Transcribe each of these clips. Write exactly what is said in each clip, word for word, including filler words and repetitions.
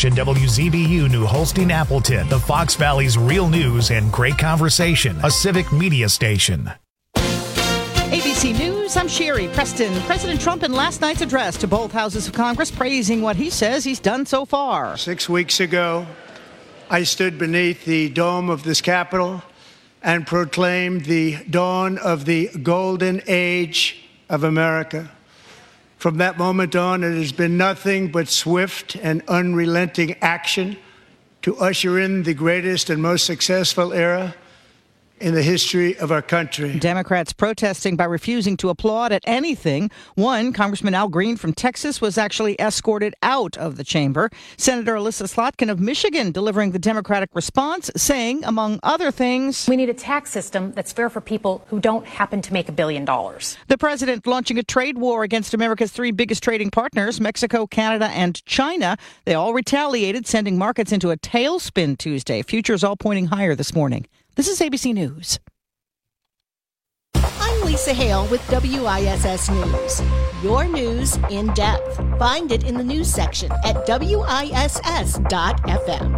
Station W Z B U New Holstein Appleton, the Fox Valley's real news and great conversation, a civic media station. A B C News, I'm Sherry Preston. President Trump in last night's address to both houses of Congress praising what he says he's done so far. Six weeks ago, I stood beneath the dome of this Capitol and proclaimed the dawn of the golden age of America. From that moment on, it has been nothing but swift and unrelenting action to usher in the greatest and most successful era in the history of our country. Democrats protesting by refusing to applaud at anything. One, Congressman Al Green from Texas, was actually escorted out of the chamber. Senator Alyssa Slotkin of Michigan delivering the Democratic response, saying, among other things, we need a tax system that's fair for people who don't happen to make a billion dollars. The president launching a trade war against America's three biggest trading partners, Mexico, Canada, and China. They all retaliated, sending markets into a tailspin Tuesday. Futures all pointing higher this morning. This is A B C News. I'm Lisa Hale with W I S S News. Your news in depth. Find it in the news section at W I S S dot F M.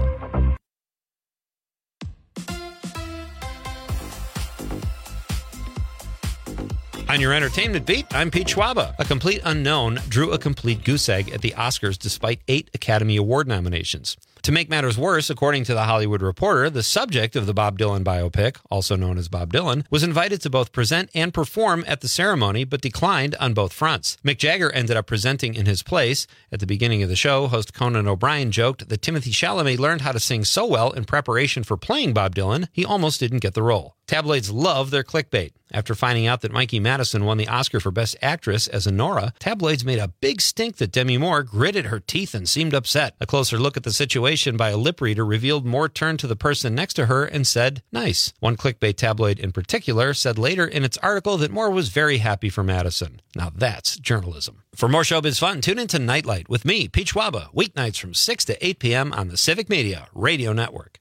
On your entertainment beat, I'm Pete Schwaba. A complete unknown drew a complete goose egg at the Oscars despite eight Academy Award nominations. To make matters worse, according to The Hollywood Reporter, the subject of the Bob Dylan biopic, also known as Bob Dylan, was invited to both present and perform at the ceremony, but declined on both fronts. Mick Jagger ended up presenting in his place. At the beginning of the show, host Conan O'Brien joked that Timothée Chalamet learned how to sing so well in preparation for playing Bob Dylan, he almost didn't get the role. Tabloids love their clickbait. After finding out that Mikey Madison won the Oscar for Best Actress as Honora, tabloids made a big stink that Demi Moore gritted her teeth and seemed upset. A closer look at the situation by a lip reader revealed Moore turned to the person next to her and said, nice. One clickbait tabloid in particular said later in its article that Moore was very happy for Madison. Now that's journalism. For more showbiz fun, tune into Nightlight with me, Pete Schwaba, weeknights from six to eight p.m. on the Civic Media Radio Network.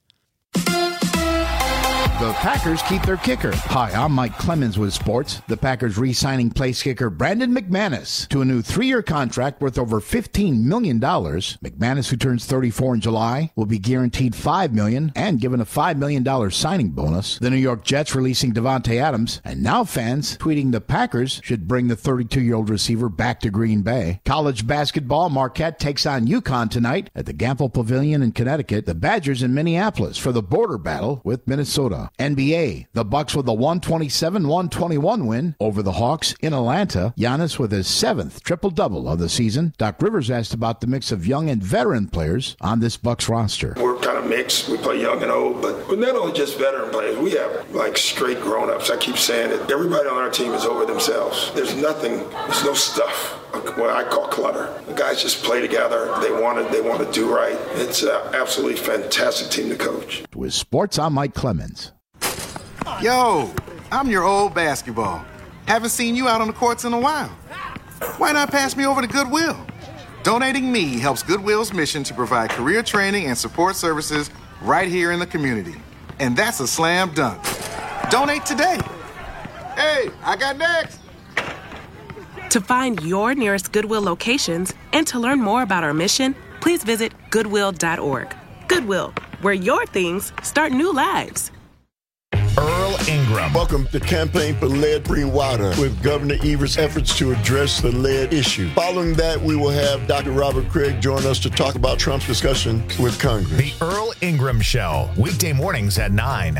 The Packers keep their kicker. Hi, I'm Mike Clemens with sports. The Packers re-signing place kicker Brandon McManus to a new three-year contract worth over fifteen million dollars. McManus, who turns thirty-four in July, will be guaranteed five million dollars and given a five million dollars signing bonus. The New York Jets releasing Devontae Adams, and now fans tweeting the Packers should bring the thirty-two-year-old receiver back to Green Bay. College basketball, Marquette takes on UConn tonight at the Gampel Pavilion in Connecticut. The Badgers in Minneapolis for the border battle with Minnesota. N B A, the Bucks with a one twenty-seven one twenty-one win over the Hawks in Atlanta. Giannis with his seventh triple-double of the season. Doc Rivers asked about the mix of young and veteran players on this Bucks roster. We're kind of mixed. We play young and old, but we're not only just veteran players. We have like straight grown-ups. I keep saying it. Everybody on our team is over themselves. There's nothing, there's no stuff, what I call clutter. The guys just play together. They want to, they want to do right. It's an absolutely fantastic team to coach. With sports, I'm Mike Clemens. Yo, I'm your old basketball. Haven't seen you out on the courts in a while. Why not pass me over to Goodwill? Donating me helps Goodwill's mission to provide career training and support services right here in the community. And that's a slam dunk. Donate today. Hey, I got next. To find your nearest Goodwill locations and to learn more about our mission, please visit goodwill dot org. Goodwill, where your things start new lives. Earl Ingram. Welcome to Campaign for Lead-Free Water with Governor Evers' efforts to address the lead issue. Following that, we will have Doctor Robert Craig join us to talk about Trump's discussion with Congress. The Earl Ingram Show, weekday mornings at nine.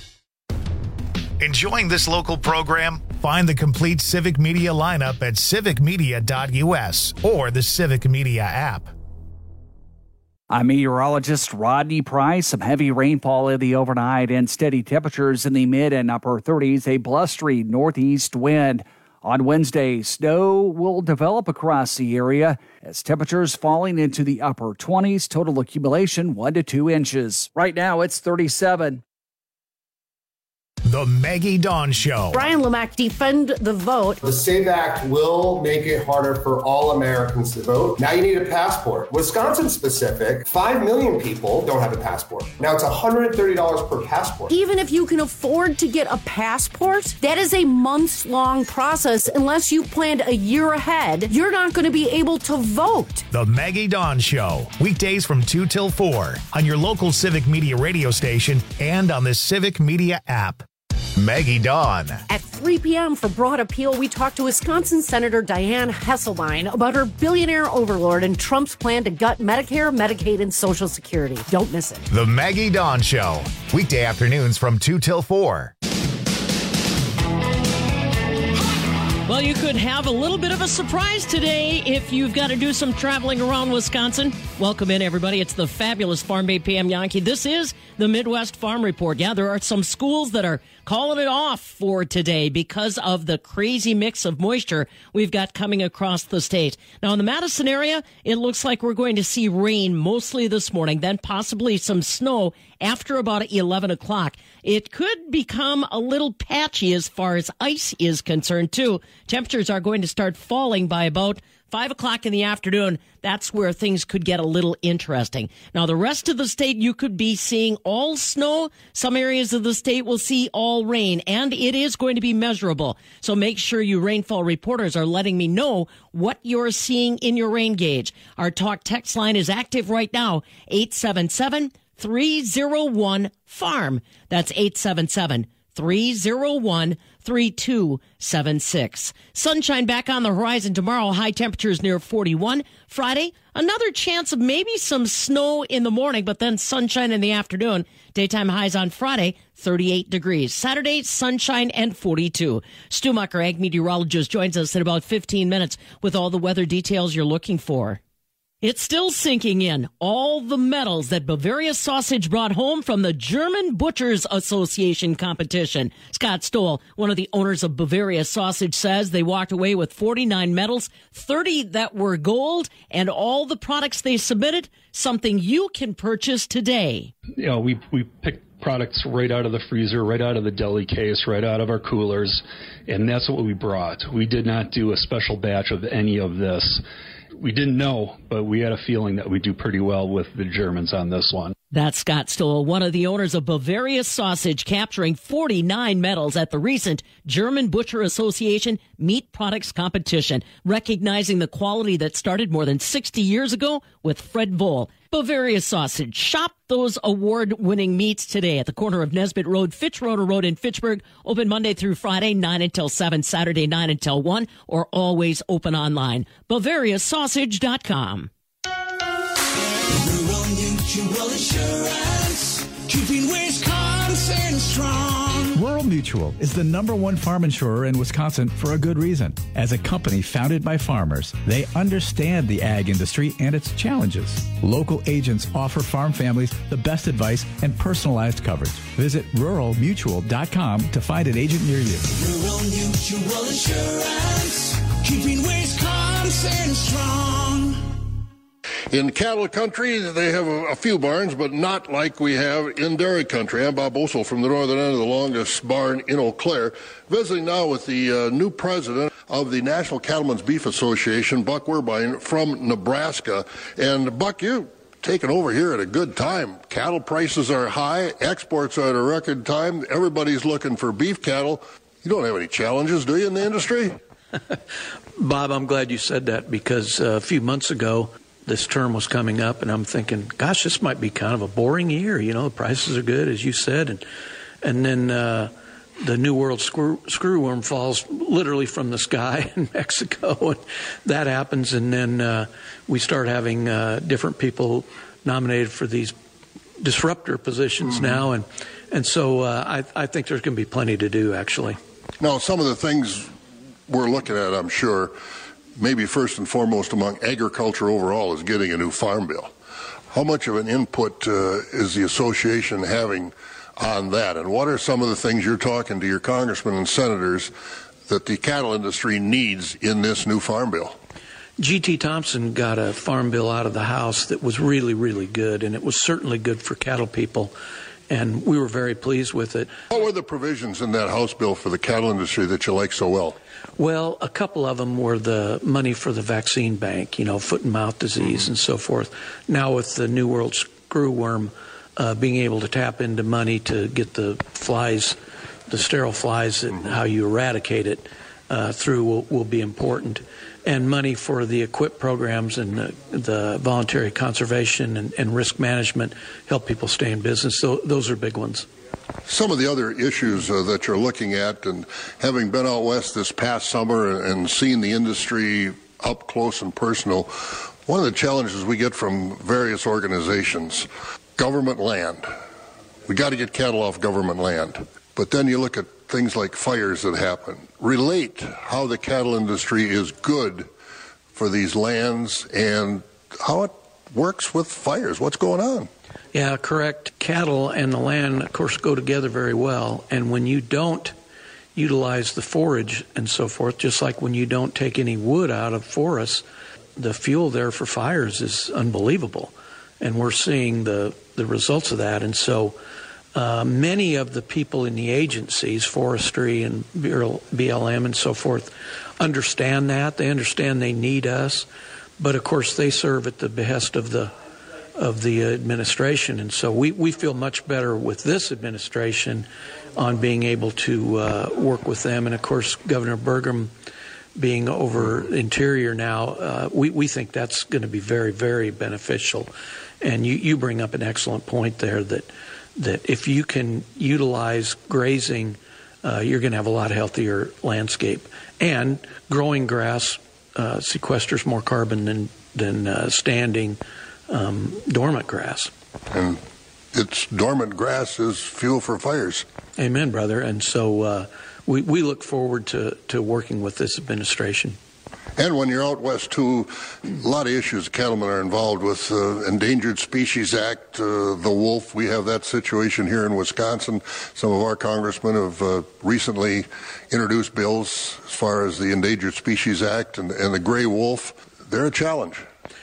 Enjoying this local program? Find the complete Civic Media lineup at civic media dot U S or the Civic Media app. I'm meteorologist Rodney Price. Some heavy rainfall in the overnight and steady temperatures in the mid and upper thirties. A blustery northeast wind. On Wednesday, snow will develop across the area as temperatures falling into the upper twenties. Total accumulation one to two inches. Right now, it's thirty-seven. The Maggie Dawn Show. Brian Lamack, defend the vote. The SAVE Act will make it harder for all Americans to vote. Now you need a passport. Wisconsin specific, five million people don't have a passport. Now it's one hundred thirty dollars per passport. Even if you can afford to get a passport, that is a months-long process. Unless you've planned a year ahead, you're not going to be able to vote. The Maggie Dawn Show. Weekdays from two till four on your local Civic Media radio station and on the Civic Media app. Maggie Dawn. At three p.m. for Broad Appeal, we talked to Wisconsin Senator Dianne Hesselbein about her billionaire overlord and Trump's plan to gut Medicare, Medicaid, and Social Security. Don't miss it. The Maggie Dawn Show. Weekday afternoons from two till four. Well, you could have a little bit of a surprise today if you've got to do some traveling around Wisconsin. Welcome in, everybody. It's the fabulous Farm Bay P M Yankee. This is the Midwest Farm Report. Yeah, there are some schools that are calling it off for today because of the crazy mix of moisture we've got coming across the state. Now, in the Madison area, it looks like we're going to see rain mostly this morning, then possibly some snow after about eleven o'clock. It could become a little patchy as far as ice is concerned, too. Temperatures are going to start falling by about five o'clock in the afternoon. That's where things could get a little interesting. Now, the rest of the state, you could be seeing all snow. Some areas of the state will see all rain, and it is going to be measurable. So make sure you rainfall reporters are letting me know what you're seeing in your rain gauge. Our talk text line is active right now, eight seven seven, three oh one, farm. That's eight seven seven, three oh one, three two seven six. Sunshine back on the horizon tomorrow. High temperatures near forty-one. Friday, another chance of maybe some snow in the morning, but then sunshine in the afternoon. Daytime highs on Friday, thirty-eight degrees. Saturday, sunshine and forty-two. Stu Mucker, ag meteorologist, joins us in about fifteen minutes with all the weather details you're looking for. It's still sinking in. All the medals that Bavaria Sausage brought home from the German Butchers Association competition. Scott Stoll, one of the owners of Bavaria Sausage, says they walked away with forty-nine medals, thirty that were gold, and all the products they submitted, something you can purchase today. You know, we, we picked products right out of the freezer, right out of the deli case, right out of our coolers, and that's what we brought. We did not do a special batch of any of this. We didn't know, but we had a feeling that we'd do pretty well with the Germans on this one. That's Scott Stoll, one of the owners of Bavaria Sausage, capturing forty-nine medals at the recent German Butcher Association Meat Products Competition, recognizing the quality that started more than sixty years ago with Fred Voll. Bavaria Sausage. Shop those award-winning meats today at the corner of Nesbitt Road, Fitzroder Road in Fitchburg. Open Monday through Friday, nine until seven, Saturday, nine until one, or always open online. Bavaria Sausage dot com. Rural Mutual Insurance, keeping Wisconsin strong. Rural Mutual is the number one farm insurer in Wisconsin for a good reason. As a company founded by farmers, they understand the ag industry and its challenges. Local agents offer farm families the best advice and personalized coverage. Visit rural mutual dot com to find an agent near you. Rural Mutual Insurance, keeping Wisconsin strong. In cattle country, they have a, a few barns, but not like we have in dairy country. I'm Bob Osel from the northern end of the longest barn in Eau Claire, visiting now with the uh, new president of the National Cattlemen's Beef Association, Buck Werbine from Nebraska. And Buck, you're taking over here at a good time. Cattle prices are high, exports are at a record time. Everybody's looking for beef cattle. You don't have any challenges, do you, in the industry? Bob, I'm glad you said that, because uh, a few months ago, this term was coming up, and I'm thinking, gosh, this might be kind of a boring year. You know, the prices are good, as you said, and and then uh, the New World screw, screwworm falls literally from the sky in Mexico, and that happens, and then uh, we start having uh, different people nominated for these disruptor positions mm-hmm. now, and and so uh, I, I think there's going to be plenty to do, actually. Now, some of the things we're looking at, I'm sure, maybe first and foremost among agriculture overall, is getting a new farm bill. How much of an input uh, is the association having on that? And what are some of the things you're talking to your congressmen and senators that the cattle industry needs in this new farm bill? G T Thompson got a farm bill out of the House that was really, really good, and it was certainly good for cattle people. and we were very pleased with it. What were the provisions in that House bill for the cattle industry that you like so well? Well, a couple of them were the money for the vaccine bank, you know, foot and mouth disease mm-hmm. and so forth. Now with the New World screwworm, uh, being able to tap into money to get the flies, the sterile flies, and mm-hmm. how you eradicate it uh, through will, will be important. And money for the EQUIP programs and the, the voluntary conservation and, and risk management help people stay in business. So those are big ones. Some of the other issues uh, that you're looking at, and having been out west this past summer and seen the industry up close and personal, one of the challenges we get from various organizations, government land. We got to get cattle off government land. But then you look at things like fires that happen. Relate how the cattle industry is good for these lands and how it works with fires. What's going on? Yeah, correct. Cattle and the land, of course, go together very well. And when you don't utilize the forage and so forth, just like when you don't take any wood out of forests, the fuel there for fires is unbelievable. And we're seeing the, the results of that. And so uh, many of the people in the agencies, forestry and B L M and so forth, understand that. They understand they need us. But, of course, they serve at the behest of the of the administration. And so we, we feel much better with this administration on being able to uh, work with them. And, of course, Governor Burgum being over Interior now, uh, we, we think that's going to be very, very beneficial. And you, you bring up an excellent point there that, that if you can utilize grazing, uh, you're going to have a lot healthier landscape. And growing grass uh, sequesters more carbon than, than uh, standing Um, dormant grass. And it's dormant grass is fuel for fires. Amen, brother. And so uh, we, we look forward to, to working with this administration. And when you're out west, too, a lot of issues cattlemen are involved with. Uh, Endangered Species Act, uh, the wolf, we have that situation here in Wisconsin. Some of our congressmen have uh, recently introduced bills as far as the Endangered Species Act and, and the gray wolf. They're a challenge.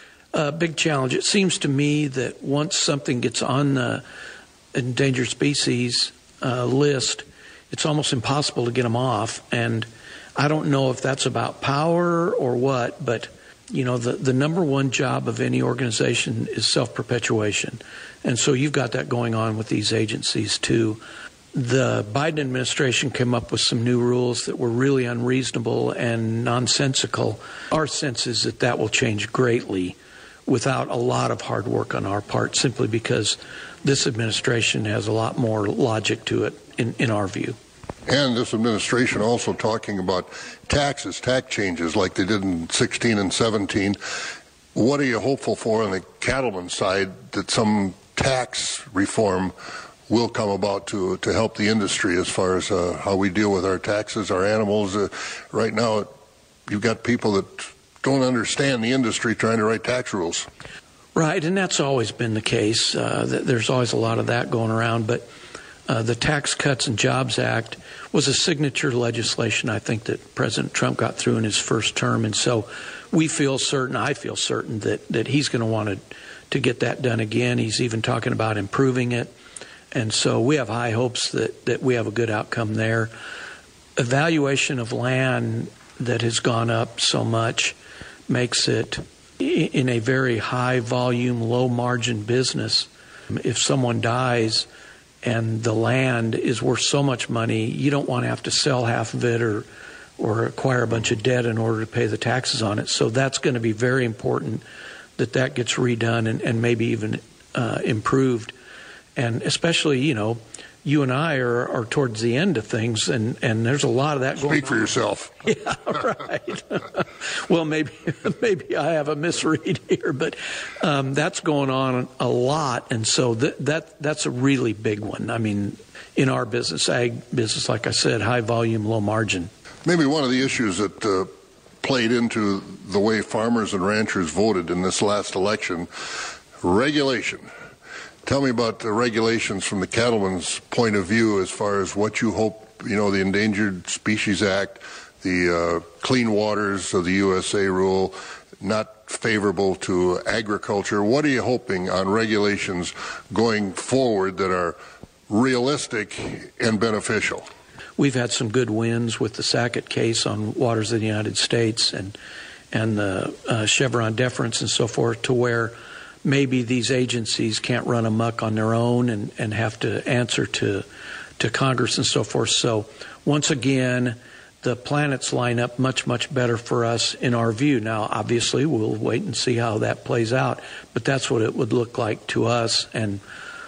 A big challenge. It seems to me that once something gets on the endangered species uh, list, it's almost impossible to get them off. And I don't know if that's about power or what, but you know, the, the number one job of any organization is self-perpetuation. And so you've got that going on with these agencies too. The Biden administration came up with some new rules that were really unreasonable and nonsensical. Our sense is that that will change greatly without a lot of hard work on our part, simply because this administration has a lot more logic to it, in, in our view. And this administration also talking about taxes, tax changes like they did in sixteen and seventeen. What are you hopeful for on the cattleman side that some tax reform will come about to to help the industry as far as uh, how we deal with our taxes, our animals? Uh, right now, you've got people that don't understand the industry trying to write tax rules. Right, and that's always been the case. Uh, there's always a lot of that going around, but uh, the Tax Cuts and Jobs Act was a signature legislation, I think, that President Trump got through in his first term, and so we feel certain, I feel certain, that, that he's going to want to, to get that done again. He's even talking about improving it, and so we have high hopes that, that we have a good outcome there. Evaluation of land that has gone up so much makes it in a very high volume, low margin business. If someone dies and the land is worth so much money, you don't want to have to sell half of it or or acquire a bunch of debt in order to pay the taxes on it. So that's going to be very important that that gets redone and, and maybe even uh, improved. And especially, you know, you and I are, are towards the end of things, and, and there's a lot of that going on. Speak for yourself. Yeah, right. Well, maybe maybe I have a misread here, but um, that's going on a lot, and so th- that that's a really big one. I mean, in our business, ag business, like I said, high volume, low margin. Maybe one of the issues that uh, played into the way farmers and ranchers voted in this last election, regulation. Tell me about the regulations from the cattleman's point of view as far as what you hope, you know, the Endangered Species Act, the uh, Clean Waters of the U S A rule, not favorable to agriculture. What are you hoping on regulations going forward that are realistic and beneficial. We've had some good wins with the Sackett case on waters of the United States and and the uh, Chevron deference and so forth, to where maybe these agencies can't run amok on their own and, and have to answer to to Congress and so forth. So once again, the planets line up much, much better for us in our view. Now, obviously, we'll wait and see how that plays out, but that's what it would look like to us, and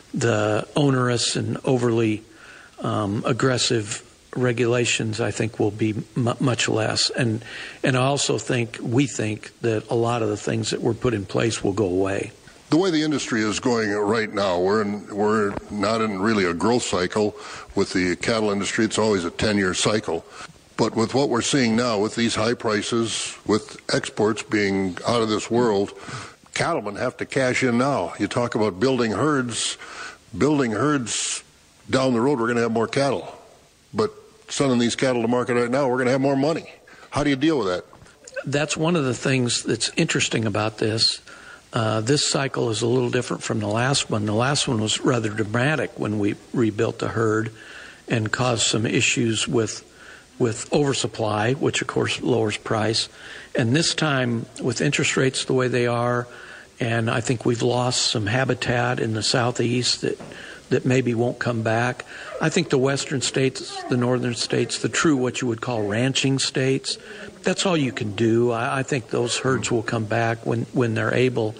the onerous and overly um, aggressive regulations, I think, will be m- much less. And and I also think, we think, that a lot of the things that were put in place will go away. The way the industry is going right now, we're in, we're not in really a growth cycle with the cattle industry. It's always a ten-year cycle. But with what we're seeing now, with these high prices, with exports being out of this world, cattlemen have to cash in now. You talk about building herds, building herds down the road, we're going to have more cattle. But sending these cattle to market right now, we're going to have more money. How do you deal with that? That's one of the things that's interesting about this. Uh, this cycle is a little different from the last one. The last one was rather dramatic when we rebuilt the herd and caused some issues with with oversupply, which of course lowers price. And this time, with interest rates the way they are, and I think we've lost some habitat in the southeast that that maybe won't come back. I think the western states, the northern states, the true what you would call ranching states, that's all you can do. I, I think those herds will come back when, when they're able.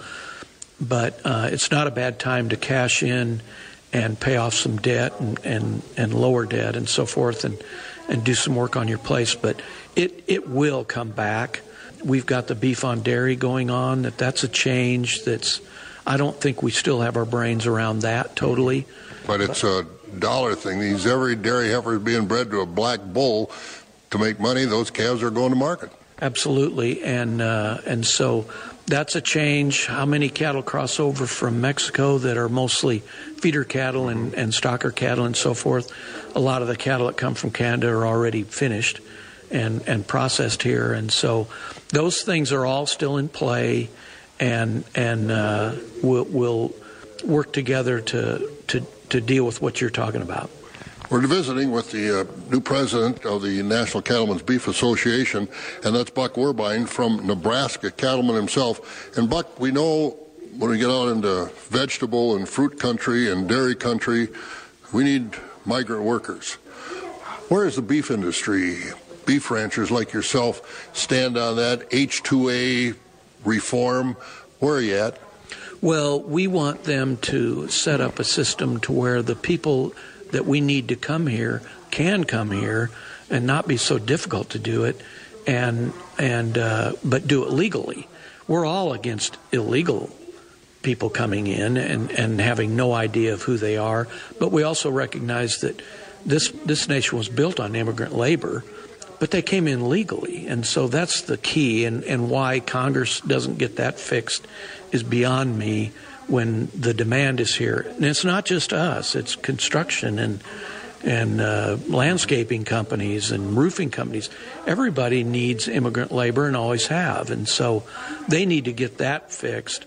But uh, it's not a bad time to cash in and pay off some debt and, and, and lower debt and so forth, and, and do some work on your place. But it, it will come back. We've got the beef on dairy going on. That that's a change that's, I don't think we still have our brains around that totally. But it's a dollar thing. These every dairy heifer is being bred to a black bull to make money. Those calves are going to market. Absolutely, and uh, and so that's a change. How many cattle cross over from Mexico that are mostly feeder cattle and, and stocker cattle and so forth? A lot of the cattle that come from Canada are already finished and, and processed here, and so those things are all still in play, and and uh, we'll, we'll work together to, to to deal with what you're talking about. We're visiting with the uh, new president of the National Cattlemen's Beef Association, and that's Buck Werbine from Nebraska, cattleman himself. And Buck, we know when we get out into vegetable and fruit country and dairy country, we need migrant workers. Where is the beef industry, beef ranchers like yourself, stand on that H two A reform? Where are you at? Well, we want them to set up a system to where the people that we need to come here can come here and not be so difficult to do it, and and uh, but do it legally. We're all against illegal people coming in and, and having no idea of who they are, but we also recognize that this this nation was built on immigrant labor, but they came in legally, and so that's the key, and, and why Congress doesn't get that fixed is beyond me when the demand is here. And it's not just us, it's construction and and uh, landscaping companies and roofing companies. Everybody needs immigrant labor and always have, and so they need to get that fixed.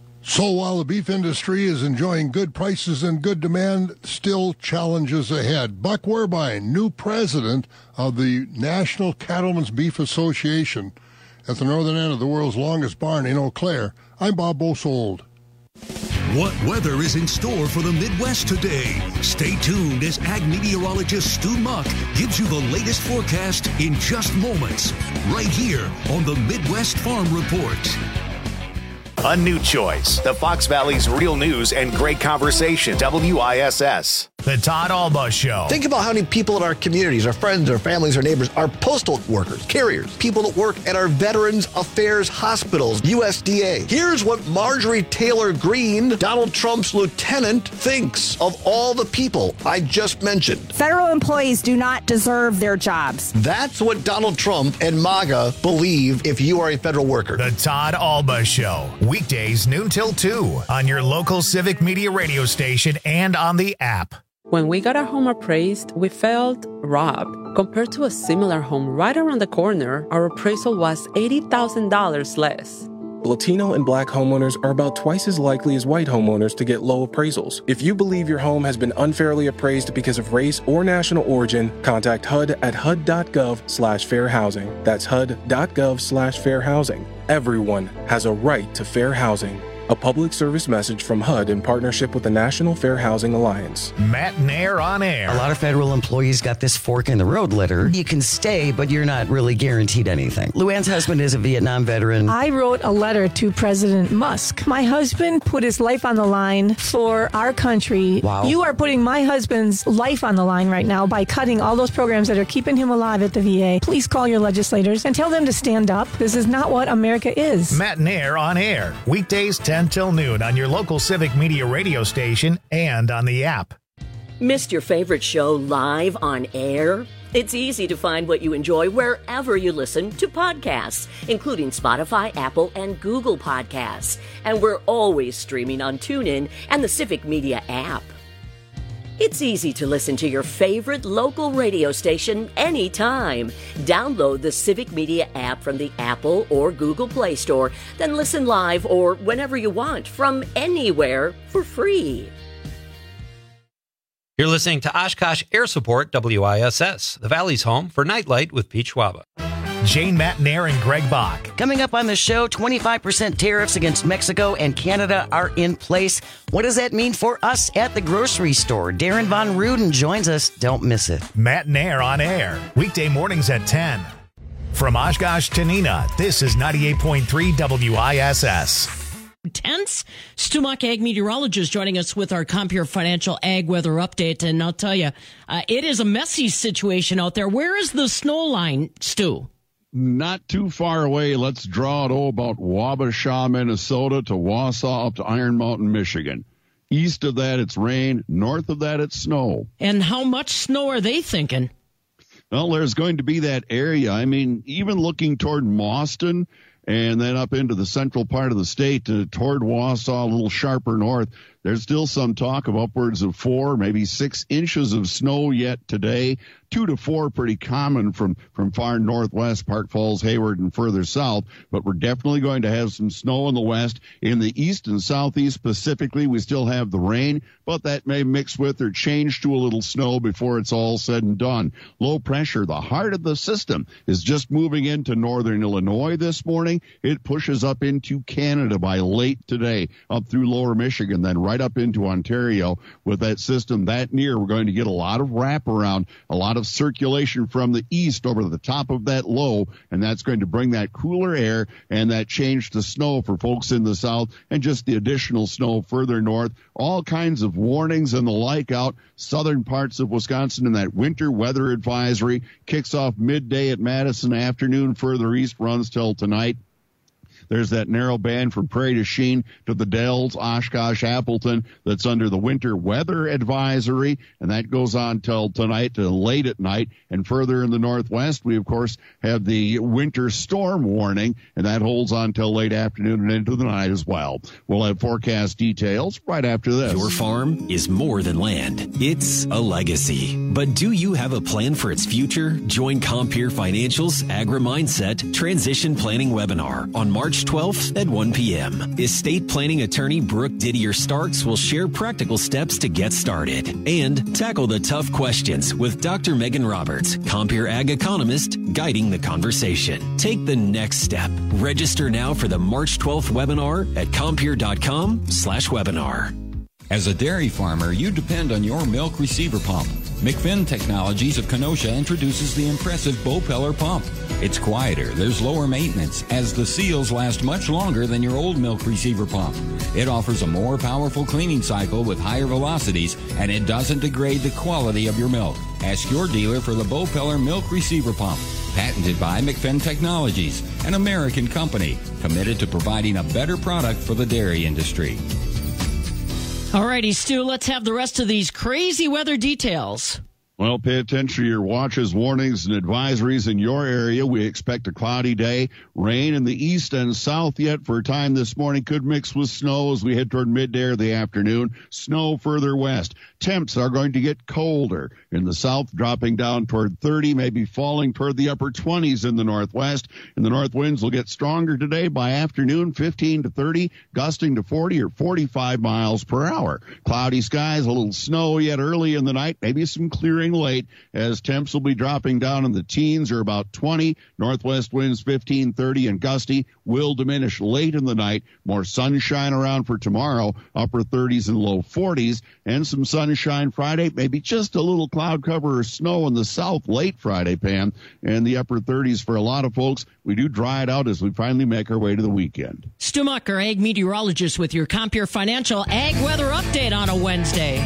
So while the beef industry is enjoying good prices and good demand, still challenges ahead. Buck Werbine, new president of the National Cattlemen's Beef Association at the northern end of the world's longest barn in Eau Claire. I'm Bob Bosold. What weather is in store for the Midwest today? Stay tuned as ag meteorologist Stu Muck gives you the latest forecast in just moments, right here on the Midwest Farm Report. A new choice. The Fox Valley's real news and great conversation. W I S S. The Todd Alba Show. Think about how many people in our communities, our friends, our families, our neighbors, are postal workers, carriers, people that work at our Veterans Affairs hospitals, U S D A. Here's what Marjorie Taylor Greene, Donald Trump's lieutenant, thinks of all the people I just mentioned. Federal employees do not deserve their jobs. That's what Donald Trump and MAGA believe if you are a federal worker. The Todd Alba Show. Weekdays noon till two on your local Civic Media radio station and on the app. When we got our home appraised, we felt robbed. Compared to a similar home right around the corner, our appraisal was eighty thousand dollars less. Latino and Black homeowners are about twice as likely as white homeowners to get low appraisals. If you believe your home has been unfairly appraised because of race or national origin, contact H U D at H U D dot gov slash fair housing. That's H U D dot gov slash fair housing. Everyone has a right to fair housing. A public service message from H U D in partnership with the National Fair Housing Alliance. Matt Nair on air. A lot of federal employees got this fork in the road letter. You can stay, but you're not really guaranteed anything. Luann's husband is a Vietnam veteran. I wrote a letter to President Musk. My husband put his life on the line for our country. Wow. You are putting my husband's life on the line right now by cutting all those programs that are keeping him alive at the V A. Please call your legislators and tell them to stand up. This is not what America is. Matt Nair on air. Weekdays ten till noon on your local Civic Media radio station and on the app. Missed your favorite show live on air? It's easy to find what you enjoy wherever you listen to podcasts, including Spotify, Apple, and Google Podcasts. And we're always streaming on TuneIn and the Civic Media app. It's easy to listen to your favorite local radio station anytime. Download the Civic Media app from the Apple or Google Play Store, then listen live or whenever you want from anywhere for free. You're listening to Oshkosh Air Support, W I S S, the Valley's home for Nightlight with Pete Schwaba. Jane Matt Nair and Greg Bach. Coming up on the show, twenty-five percent tariffs against Mexico and Canada are in place. What does that mean for us at the grocery store? Darren Von Ruden joins us. Don't miss it. Matt Nair on air. Weekday mornings at ten. From Oshkosh to Neenah, this is ninety-eight point three W I S S. Tense. Stu Muck, ag meteorologist, joining us with our Compeer Financial Ag Weather Update. And I'll tell you, uh, it is a messy situation out there. Where is the snow line, Stu? Not too far away. Let's draw it all about Wabasha, Minnesota to Wausau up to Iron Mountain, Michigan. East of that, it's rain. North of that, it's snow. And how much snow are they thinking? Well, there's going to be that area. I mean, even looking toward Mauston and then up into the central part of the state uh, toward Wausau, a little sharper north, there's still some talk of upwards of four, maybe six inches of snow yet today. Two to four pretty common from, from far northwest, Park Falls, Hayward, and further south. But we're definitely going to have some snow in the west. In the east and southeast specifically, we still have the rain, but that may mix with or change to a little snow before it's all said and done. Low pressure, the heart of the system, is just moving into northern Illinois this morning. It pushes up into Canada by late today, up through lower Michigan, then right up into Ontario. With that system that near, we're going to get a lot of wraparound, a lot of circulation from the east over the top of that low, and that's going to bring that cooler air and that change to snow for folks in the south and just the additional snow further north. All kinds of warnings and the like out southern parts of Wisconsin, and that winter weather advisory kicks off midday at Madison, afternoon further east runs till tonight. There's that narrow band from Prairie du Chien to the Dells, Oshkosh, Appleton that's under the winter weather advisory, and that goes on till tonight to late at night. And further in the northwest, we, of course, have the winter storm warning, and that holds on till late afternoon and into the night as well. We'll have forecast details right after this. Your farm is more than land. It's a legacy. But do you have a plan for its future? Join Compeer Financial's Agri-Mindset Transition Planning Webinar on March twelfth at one p.m. Estate planning attorney Brooke Didier Starks will share practical steps to get started and tackle the tough questions with Doctor Megan Roberts, Compeer Ag economist, guiding the conversation. Take the next step. Register now for the March twelfth webinar at compeer.com slash webinar. As a dairy farmer, you depend on your milk receiver pump. McFinn Technologies of Kenosha introduces the impressive Bopeller pump. It's quieter, there's lower maintenance, as the seals last much longer than your old milk receiver pump. It offers a more powerful cleaning cycle with higher velocities, and it doesn't degrade the quality of your milk. Ask your dealer for the Bopeller milk receiver pump. Patented by McFinn Technologies, an American company committed to providing a better product for the dairy industry. All righty, Stu, let's have the rest of these crazy weather details. Well, pay attention to your watches, warnings, and advisories in your area. We expect a cloudy day. Rain in the east and south yet for a time this morning. Could mix with snow as we head toward midday or the afternoon. Snow further west. Temps are going to get colder. In the south, dropping down toward thirty, maybe falling toward the upper twenties in the northwest. And the north winds will get stronger today by afternoon, fifteen to thirty, gusting to forty or forty-five miles per hour. Cloudy skies, a little snow yet early in the night, maybe some clearing late as temps will be dropping down in the teens or about twenty. Northwest winds fifteen, thirty, and gusty will diminish late in the night. More sunshine around for tomorrow, upper thirties and low forties, and some sunshine Friday, maybe just a little cloud cover or snow in the south late Friday, Pam, and the upper thirties for a lot of folks. We do dry it out as we finally make our way to the weekend. Stu Muck, our ag meteorologist, with your Compeer Financial Ag Weather Update on a Wednesday.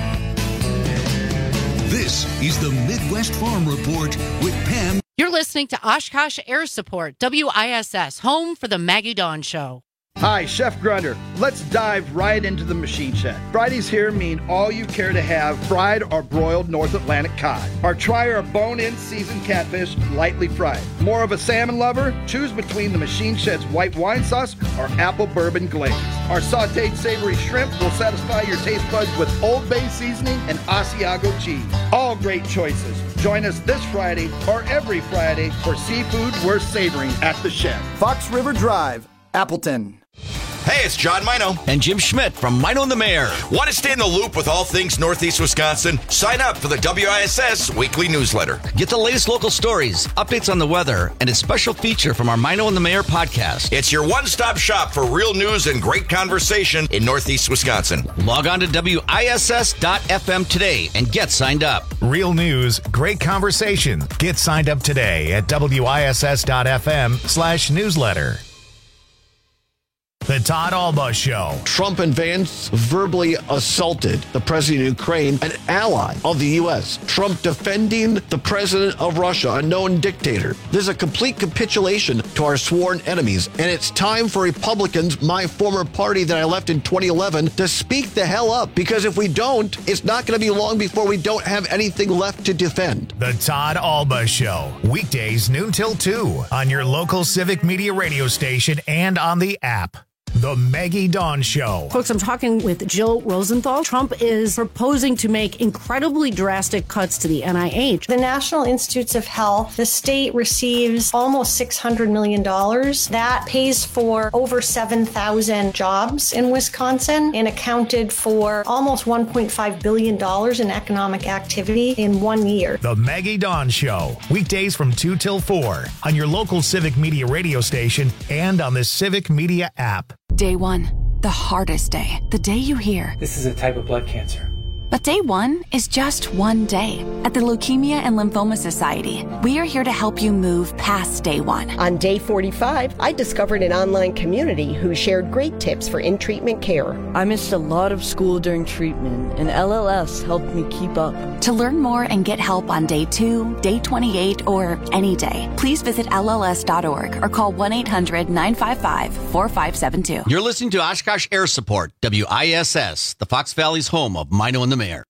This is the Midwest Farm Report with Pam. You're listening to Oshkosh Air Support, W I S S, home for the Maggie Dawn Show. Hi, Chef Grunder. Let's dive right into the machine shed. Fridays here mean all you care to have fried or broiled North Atlantic cod. Or try our bone-in seasoned catfish lightly fried. More of a salmon lover? Choose between the machine shed's white wine sauce or apple bourbon glaze. Our sauteed savory shrimp will satisfy your taste buds with Old Bay seasoning and Asiago cheese. All great choices. Join us this Friday or every Friday for seafood worth savoring at the shed. Fox River Drive, Appleton. Hey, it's John Mino and Jim Schmidt from Mino and the Mayor. Want to stay in the loop with all things Northeast Wisconsin? Sign up for the W I S S weekly newsletter. Get the latest local stories, updates on the weather, and a special feature from our Mino and the Mayor podcast. It's your one-stop shop for real news and great conversation in Northeast Wisconsin. Log on to W I S S dot F M today and get signed up. Real news, great conversation. Get signed up today at W I S S dot F M slash newsletter. The Todd Alba Show. Trump and Vance verbally assaulted the president of Ukraine, an ally of the U S. Trump defending the president of Russia, a known dictator. This is a complete capitulation to our sworn enemies. And it's time for Republicans, my former party that I left in twenty eleven, to speak the hell up. Because if we don't, it's not going to be long before we don't have anything left to defend. The Todd Alba Show. Weekdays noon till two on your local Civic Media radio station and on the app. The Maggie Dawn Show. Folks, I'm talking with Jill Rosenthal. Trump is proposing to make incredibly drastic cuts to the N I H. The National Institutes of Health, the state receives almost six hundred million dollars. That pays for over seven thousand jobs in Wisconsin and accounted for almost one point five billion dollars in economic activity in one year. The Maggie Dawn Show. Weekdays from two till four on your local Civic Media radio station and on the Civic Media app. Day one, the hardest day. The day you hear, this is a type of blood cancer. But day one is just one day. At the Leukemia and Lymphoma Society, we are here to help you move past day one. On day forty-five, I discovered an online community who shared great tips for in-treatment care. I missed a lot of school during treatment, and L L S helped me keep up. To learn more and get help on day two, day twenty-eight, or any day, please visit L L S dot org or call one eight hundred nine five five four five seven two. You're listening to Oshkosh Air Support, W I S S, the Fox Valley's home of Mino and the Mayor.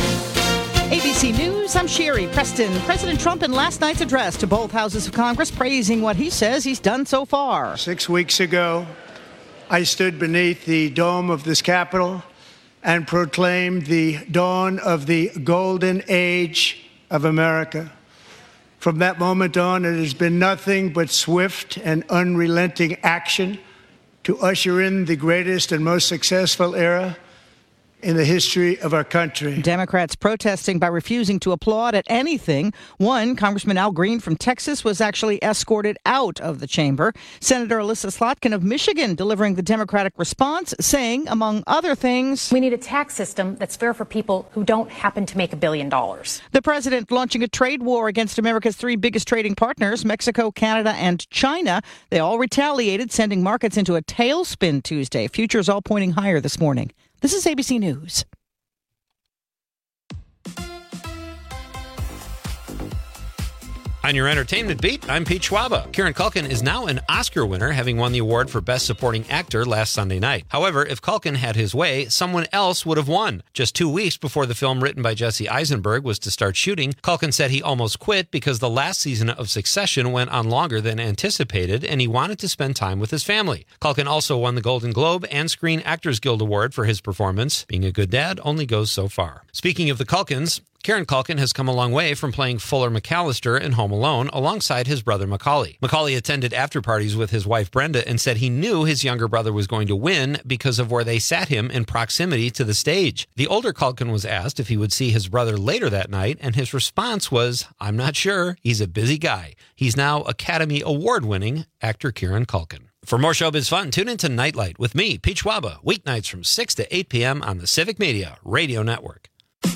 A B C News, I'm Sherry Preston. President Trump in last night's address to both houses of Congress praising what he says he's done so far. Six weeks ago, I stood beneath the dome of this Capitol and proclaimed the dawn of the golden age of America. From that moment on, it has been nothing but swift and unrelenting action to usher in the greatest and most successful era in the history of our country. Democrats protesting by refusing to applaud at anything. One, Congressman Al Green from Texas, was actually escorted out of the chamber. Senator Alyssa Slotkin of Michigan delivering the Democratic response, saying, among other things, we need a tax system that's fair for people who don't happen to make a billion dollars. The president launching a trade war against America's three biggest trading partners, Mexico, Canada, and China. They all retaliated, sending markets into a tailspin Tuesday. Futures all pointing higher this morning. This is A B C News. On your entertainment beat, I'm Pete Schwaba. Kieran Culkin is now an Oscar winner, having won the award for Best Supporting Actor last Sunday night. However, if Culkin had his way, someone else would have won. Just two weeks before the film written by Jesse Eisenberg was to start shooting, Culkin said he almost quit because the last season of Succession went on longer than anticipated, and he wanted to spend time with his family. Culkin also won the Golden Globe and Screen Actors Guild Award for his performance. Being a good dad only goes so far. Speaking of the Culkins, Kieran Culkin has come a long way from playing Fuller McAllister in Home Alone alongside his brother Macaulay. Macaulay attended after-parties with his wife Brenda and said he knew his younger brother was going to win because of where they sat him in proximity to the stage. The older Culkin was asked if he would see his brother later that night, and his response was, "I'm not sure. He's a busy guy." He's now Academy Award-winning actor Kieran Culkin. For more showbiz fun, tune into Nightlight with me, Pete Schwaba, weeknights from six to eight p.m. on the Civic Media Radio Network.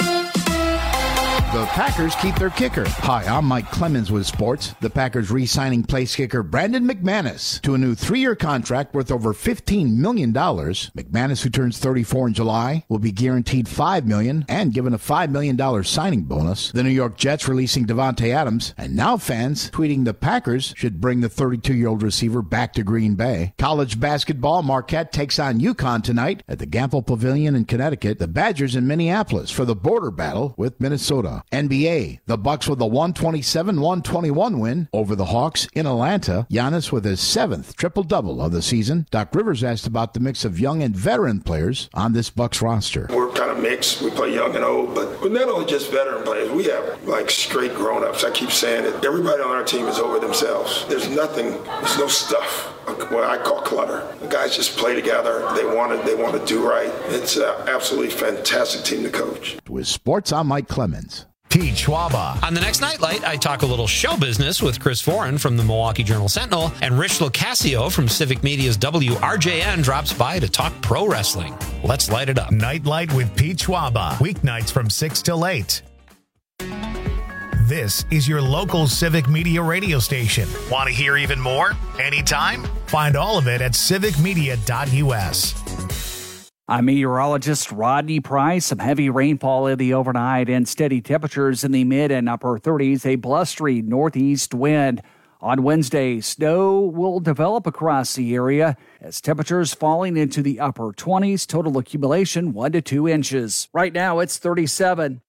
The Packers keep their kicker. Hi, I'm Mike Clemens with sports. The Packers re-signing place kicker Brandon McManus to a new three-year contract worth over fifteen million dollars. McManus, who turns thirty-four in July, will be guaranteed five million dollars and given a five million dollars signing bonus. The New York Jets releasing Devontae Adams, and now fans tweeting the Packers should bring the thirty-two-year-old receiver back to Green Bay. College basketball, Marquette takes on UConn tonight at the Gampel Pavilion in Connecticut. The Badgers in Minneapolis for the border battle with Minnesota. N B A, the Bucks with a one twenty-seven one twenty-one win over the Hawks in Atlanta. Giannis with his seventh triple-double of the season. Doc Rivers asked about the mix of young and veteran players on this Bucks roster. We're kind of mixed. We play young and old, but we're not only just veteran players. We have like straight grown-ups. I keep saying it. Everybody on our team is over themselves. There's nothing, there's no stuff. What I call clutter. The guys just play together. They want to, they want to do right. It's an absolutely fantastic team to coach. With sports, I'm Mike Clemens. Pete Schwaba. On the next Nightlight, I talk a little show business with Chris Foran from the Milwaukee Journal-Sentinel, and Rich Locascio from Civic Media's W R J N drops by to talk pro wrestling. Let's light it up. Nightlight with Pete Schwaba. Weeknights from six till eight. This is your local Civic Media radio station. Want to hear even more? Anytime? Find all of it at civic media dot u s. I'm meteorologist Rodney Price. Some heavy rainfall in the overnight and steady temperatures in the mid and upper thirties, a blustery northeast wind. On Wednesday, snow will develop across the area as temperatures falling into the upper twenties, total accumulation one to two inches. Right now, it's thirty-seven.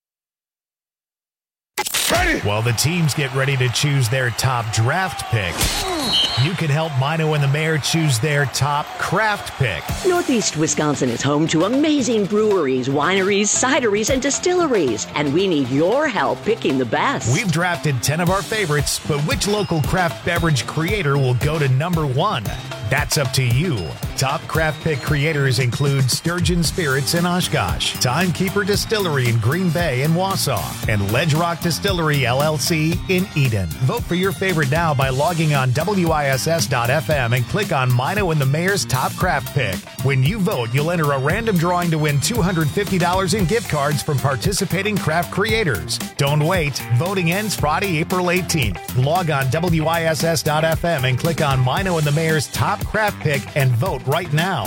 Ready. While the teams get ready to choose their top draft pick, you can help Mino and the Mayor choose their top craft pick. Northeast Wisconsin is home to amazing breweries, wineries, cideries, and distilleries, and we need your help picking the best. We've drafted ten of our favorites, but which local craft beverage creator will go to number one? That's up to you. Top craft pick creators include Sturgeon Spirits in Oshkosh, Timekeeper Distillery in Green Bay and Wausau, and Ledge Rock Distillery L L C in Eden. Vote for your favorite now by logging on W I S S dot F M and click on Mino and the Mayor's Top Craft Pick. When you vote, you'll enter a random drawing to win two hundred fifty dollars in gift cards from participating craft creators. Don't wait. Voting ends Friday, April eighteenth. Log on W I S S dot F M and click on Mino and the Mayor's Top Craft Pick and vote right now.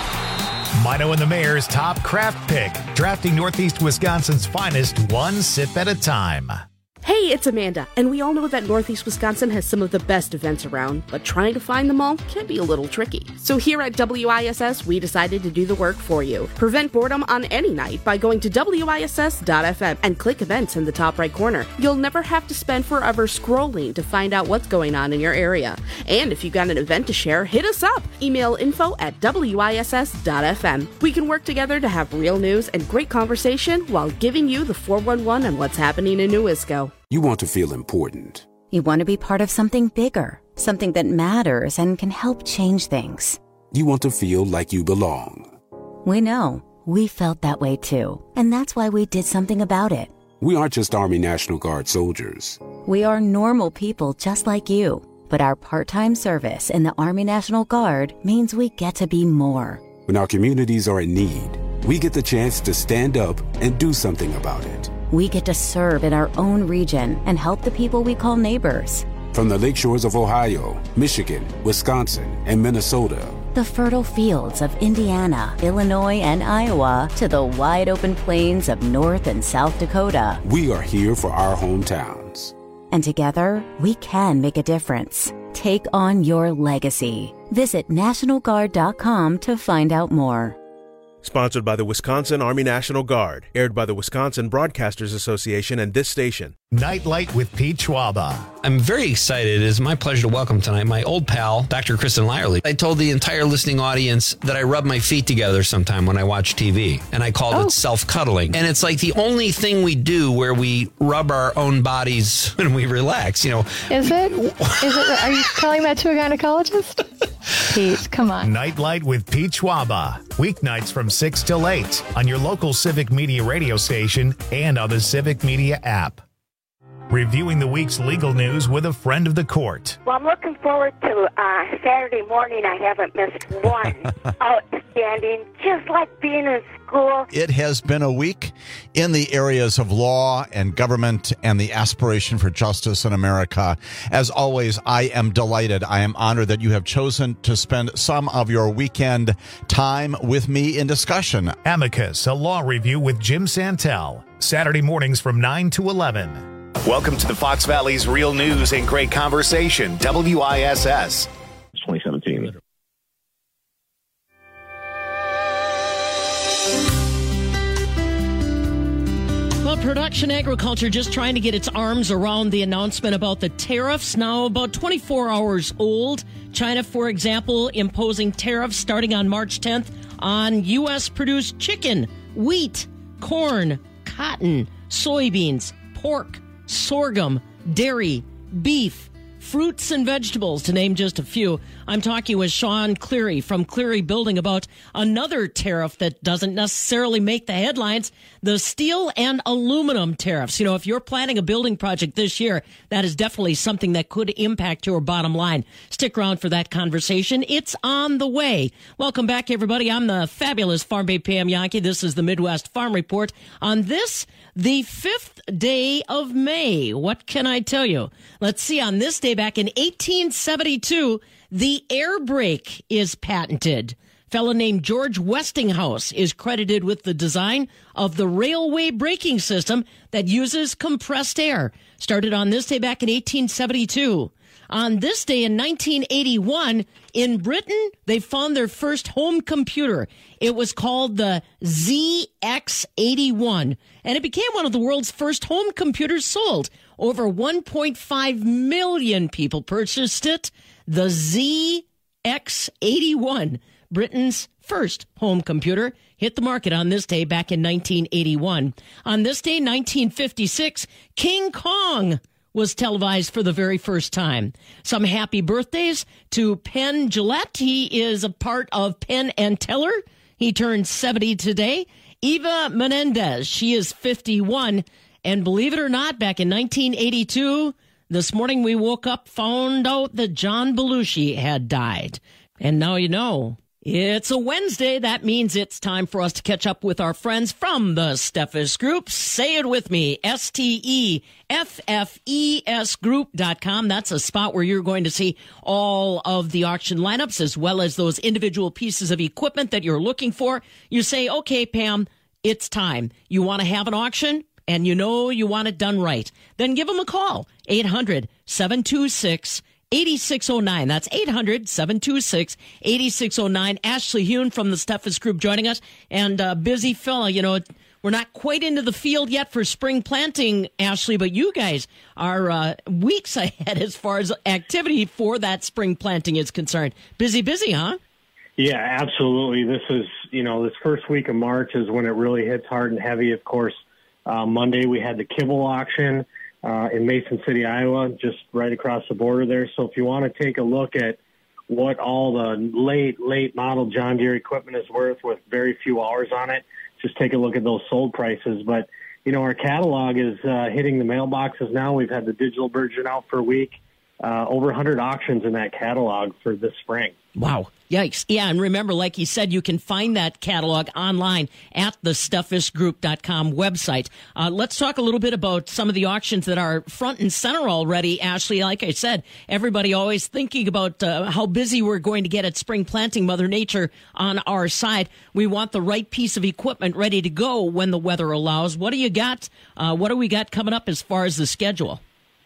Mino and the Mayor's Top Craft Pick, drafting Northeast Wisconsin's finest one sip at a time. Hey, it's Amanda, and we all know that Northeast Wisconsin has some of the best events around, but trying to find them all can be a little tricky. So here at W I S S, we decided to do the work for you. Prevent boredom on any night by going to W I S S dot F M and click events in the top right corner. You'll never have to spend forever scrolling to find out what's going on in your area. And if you got an event to share, hit us up. Email info at W I S S dot F M. We can work together to have real news and great conversation while giving you the four one one on what's happening in New Isco. You want to feel important. You want to be part of something bigger, something that matters and can help change things. You want to feel like you belong. We know. We felt that way too. And that's why we did something about it. We aren't just Army National Guard soldiers. We are normal people just like you. But our part-time service in the Army National Guard means we get to be more. When our communities are in need, we get the chance to stand up and do something about it. We get to serve in our own region and help the people we call neighbors. From the lake shores of Ohio, Michigan, Wisconsin, and Minnesota. The fertile fields of Indiana, Illinois, and Iowa to the wide open plains of North and South Dakota. We are here for our hometowns. And together, we can make a difference. Take on your legacy. Visit National Guard dot com to find out more. Sponsored by the Wisconsin Army National Guard. Aired by the Wisconsin Broadcasters Association and this station. Nightlight with Pete Schwaba. I'm very excited. It is my pleasure to welcome tonight my old pal, Doctor Kristen Lyerly. I told the entire listening audience that I rub my feet together sometime when I watch T V, and I called oh. it self-cuddling. And it's like the only thing we do where we rub our own bodies when we relax, you know. Is it? Is it? Are you telling that to a gynecologist? Pete, come on. Nightlight with Pete Schwaba. Weeknights from six till eight on your local Civic Media radio station and on the Civic Media app. Reviewing the week's legal news with a friend of the court. Well, I'm looking forward to uh, Saturday morning. I haven't missed one. Outstanding, just like being in school. It has been a week in the areas of law and government and the aspiration for justice in America. As always, I am delighted. I am honored that you have chosen to spend some of your weekend time with me in discussion. Amicus, a law review with Jim Santel. Saturday mornings from nine to eleven. Welcome to the Fox Valley's Real News and Great Conversation, W I S S. twenty seventeen. Well, Production Agriculture just trying to get its arms around the announcement about the tariffs, now about twenty-four hours old. China, for example, imposing tariffs starting on March tenth on U S-produced chicken, wheat, corn, cotton, soybeans, pork, sorghum, dairy, beef, fruits and vegetables, to name just a few. I'm talking with Sean Cleary from Cleary Building about another tariff that doesn't necessarily make the headlines, the steel and aluminum tariffs. You know, if you're planning a building project this year, that is definitely something that could impact your bottom line. Stick around for that conversation. It's on the way. Welcome back, everybody. I'm the fabulous Farm Bay Pam Yankee. This is the Midwest Farm Report. On this, the fifth day of May. What can I tell you? Let's see. On this day back in eighteen seventy-two, the air brake is patented. A fellow named George Westinghouse is credited with the design of the railway braking system that uses compressed air. Started on this day back in eighteen seventy-two. On this day in nineteen eighty-one, in Britain, they found their first home computer. It was called the Z X eighty-one, and it became one of the world's first home computers sold. Over one point five million people purchased it. The Z X eighty-one, Britain's first home computer, hit the market on this day back in nineteen eighty-one. On this day, nineteen fifty-six, King Kong was televised for the very first time. Some happy birthdays to Penn Jillette. He is a part of Penn and Teller. He turned seventy today. Eva Menendez, she is fifty-one. And believe it or not, back in nineteen eighty-two, this morning we woke up, found out that John Belushi had died. And now you know. It's a Wednesday. That means it's time for us to catch up with our friends from the Steffes Group. Say it with me, S T E F F E S group dot com. That's a spot where you're going to see all of the auction lineups as well as those individual pieces of equipment that you're looking for. You say, okay, Pam, it's time. You want to have an auction? And you know you want it done right. Then give them a call, eight hundred, seven two six, eight six zero nine. That's eight hundred, seven two six, eight six zero nine. Ashley Hune from the Steffes Group joining us. And uh, busy fella, you know, we're not quite into the field yet for spring planting, Ashley, but you guys are uh, weeks ahead as far as activity for that spring planting is concerned. Busy, busy, huh? Yeah, absolutely. This is, you know, this first week of March is when it really hits hard and heavy, of course. Uh, Monday, we had the kibble auction uh, in Mason City, Iowa, just right across the border there. So if you want to take a look at what all the late, late model John Deere equipment is worth with very few hours on it, just take a look at those sold prices. But, you know, our catalog is uh, hitting the mailboxes now. We've had the digital version out for a week. Uh, over one hundred auctions in that catalog for this spring. Wow. Yikes. Yeah, and remember, like you said, you can find that catalog online at the steffes group dot com website. Uh, let's talk a little bit about some of the auctions that are front and center already, Ashley. Like I said, everybody always thinking about uh, how busy we're going to get at spring planting, Mother Nature on our side. We want the right piece of equipment ready to go when the weather allows. What do you got? Uh, what do we got coming up as far as the schedule?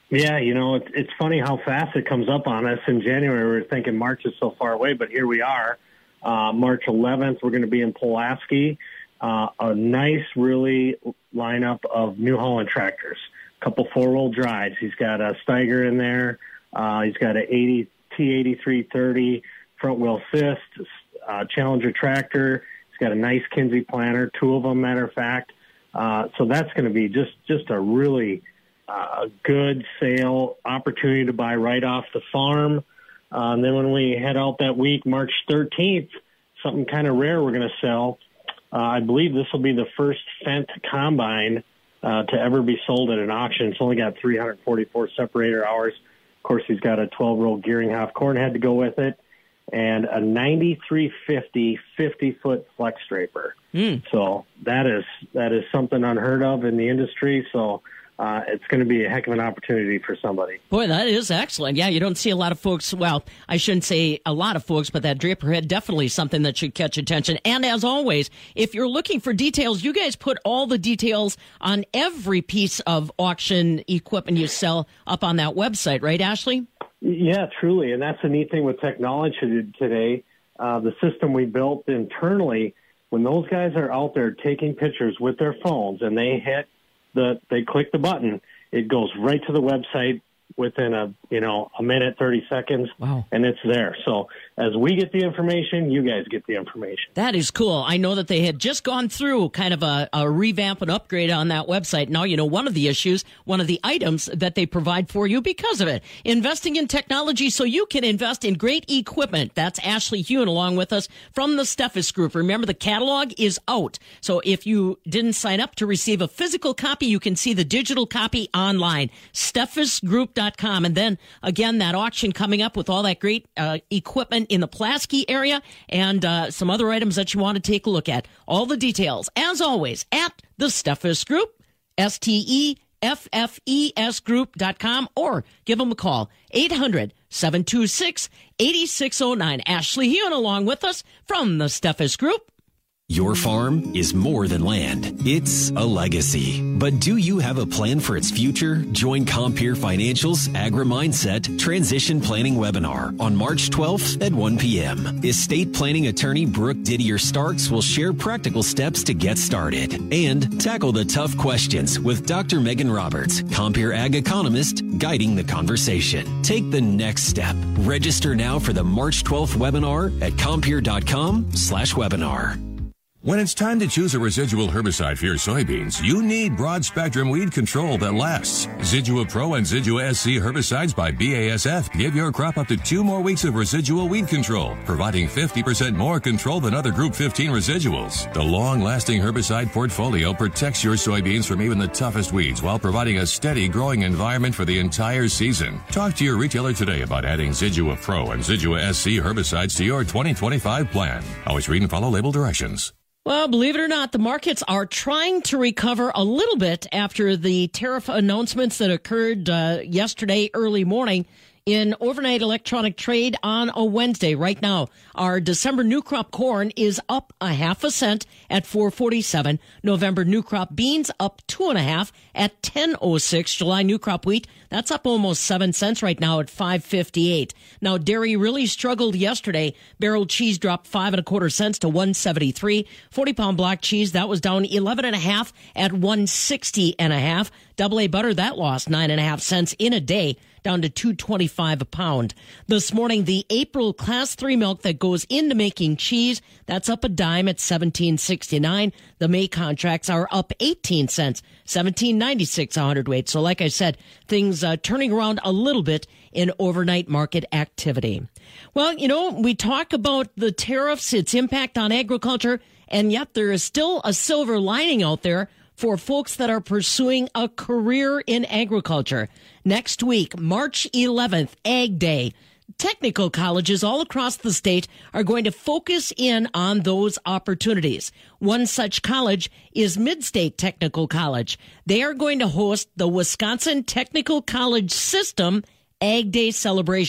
Yeah, you know, it's, it's funny how fast it comes up on us. In January, we were thinking March is so far away, but here we are. Uh, March eleventh, we're going to be in Pulaski. Uh, a nice, really lineup of New Holland tractors. A couple four-wheel drives. He's got a Steiger in there. Uh, he's got an eighty T eighty-three thirty front-wheel assist, uh, Challenger tractor. He's got a nice Kinsey planter, two of them, matter of fact. Uh, so that's going to be just, just a really uh, good sale opportunity to buy right off the farm. Uh, and then when we head out that week, March thirteenth, something kind of rare we're going to sell. Uh, I believe this will be the first Fendt combine uh, to ever be sold at an auction. It's only got three hundred forty-four separator hours. Of course, he's got a twelve-row Gearinghoff corn head to go with it, and a ninety-three fifty fifty-foot flex draper. Mm. So that is that is something unheard of in the industry. So uh, it's going to be a heck of an opportunity for somebody. Boy, that is excellent. Yeah, you don't see a lot of folks. Well, I shouldn't say a lot of folks, but that draper head definitely something that should catch attention. And as always, if you're looking for details, you guys put all the details on every piece of auction equipment you sell up on that website, right, Ashley? Yeah, truly. And that's the neat thing with technology today. Uh, the system we built internally, when those guys are out there taking pictures with their phones and they hit the, they click the button, it goes right to the website within a, you know, a minute, thirty seconds. Wow. And it's there. So as we get the information, you guys get the information. That is cool. I know that they had just gone through kind of a, a revamp and upgrade on that website. Now, you know, one of the issues, one of the items that they provide for you because of it, investing in technology so you can invest in great equipment. That's Ashley Hewen along with us from the Steffes Group. Remember, the catalog is out. So if you didn't sign up to receive a physical copy, you can see the digital copy online, steffes group dot com. And then again, that auction coming up with all that great uh, equipment in the Pulaski area and uh, some other items that you want to take a look at. All the details, as always, at the Steffes Group, S T E F F E S group dot com, or give them a call, eight hundred, seven two six, eight six zero nine. Ashley Hewen along with us from the Steffes Group. Your farm is more than land. It's a legacy. But do you have a plan for its future? Join Compeer Financial's Agri-Mindset Transition Planning Webinar on March twelfth at one p.m. Estate planning attorney Brooke Didier Starks will share practical steps to get started and tackle the tough questions with Doctor Megan Roberts, Compeer Ag economist, guiding the conversation. Take the next step. Register now for the March twelfth webinar at compeer dot com slash webinar. When it's time to choose a residual herbicide for your soybeans, you need broad-spectrum weed control that lasts. Zidua Pro and Zidua S C herbicides by B A S F give your crop up to two more weeks of residual weed control, providing fifty percent more control than other Group fifteen residuals. The long-lasting herbicide portfolio protects your soybeans from even the toughest weeds while providing a steady growing environment for the entire season. Talk to your retailer today about adding Zidua Pro and Zidua S C herbicides to your twenty twenty-five plan. Always read and follow label directions. Well, believe it or not, the markets are trying to recover a little bit after the tariff announcements that occurred uh, yesterday early morning in overnight electronic trade on a Wednesday. Right now, our December new crop corn is up a half a cent at four forty-seven. November new crop beans up two and a half at ten oh six. July new crop wheat, that's up almost seven cents right now at five fifty-eight. Now, dairy really struggled yesterday. Barrel cheese dropped five and a quarter cents to one seventy-three. forty pound block cheese, that was down eleven and a half at one sixty and a half. Double A butter, that lost nine and a half cents in a day, down to two twenty-five a pound. This morning, the April class three milk that goes into making cheese, that's up a dime at seventeen sixty-nine. The May contracts are up eighteen cents, seventeen ninety-six a hundredweight. So like I said, things uh, turning around a little bit in overnight market activity. Well, you know, we talk about the tariffs, its impact on agriculture, and yet there is still a silver lining out there for folks that are pursuing a career in agriculture. Next week, March eleventh, Ag Day. Technical colleges all across the state are going to focus in on those opportunities. One such college is Midstate Technical College. They are going to host the Wisconsin Technical College System Ag Day celebration.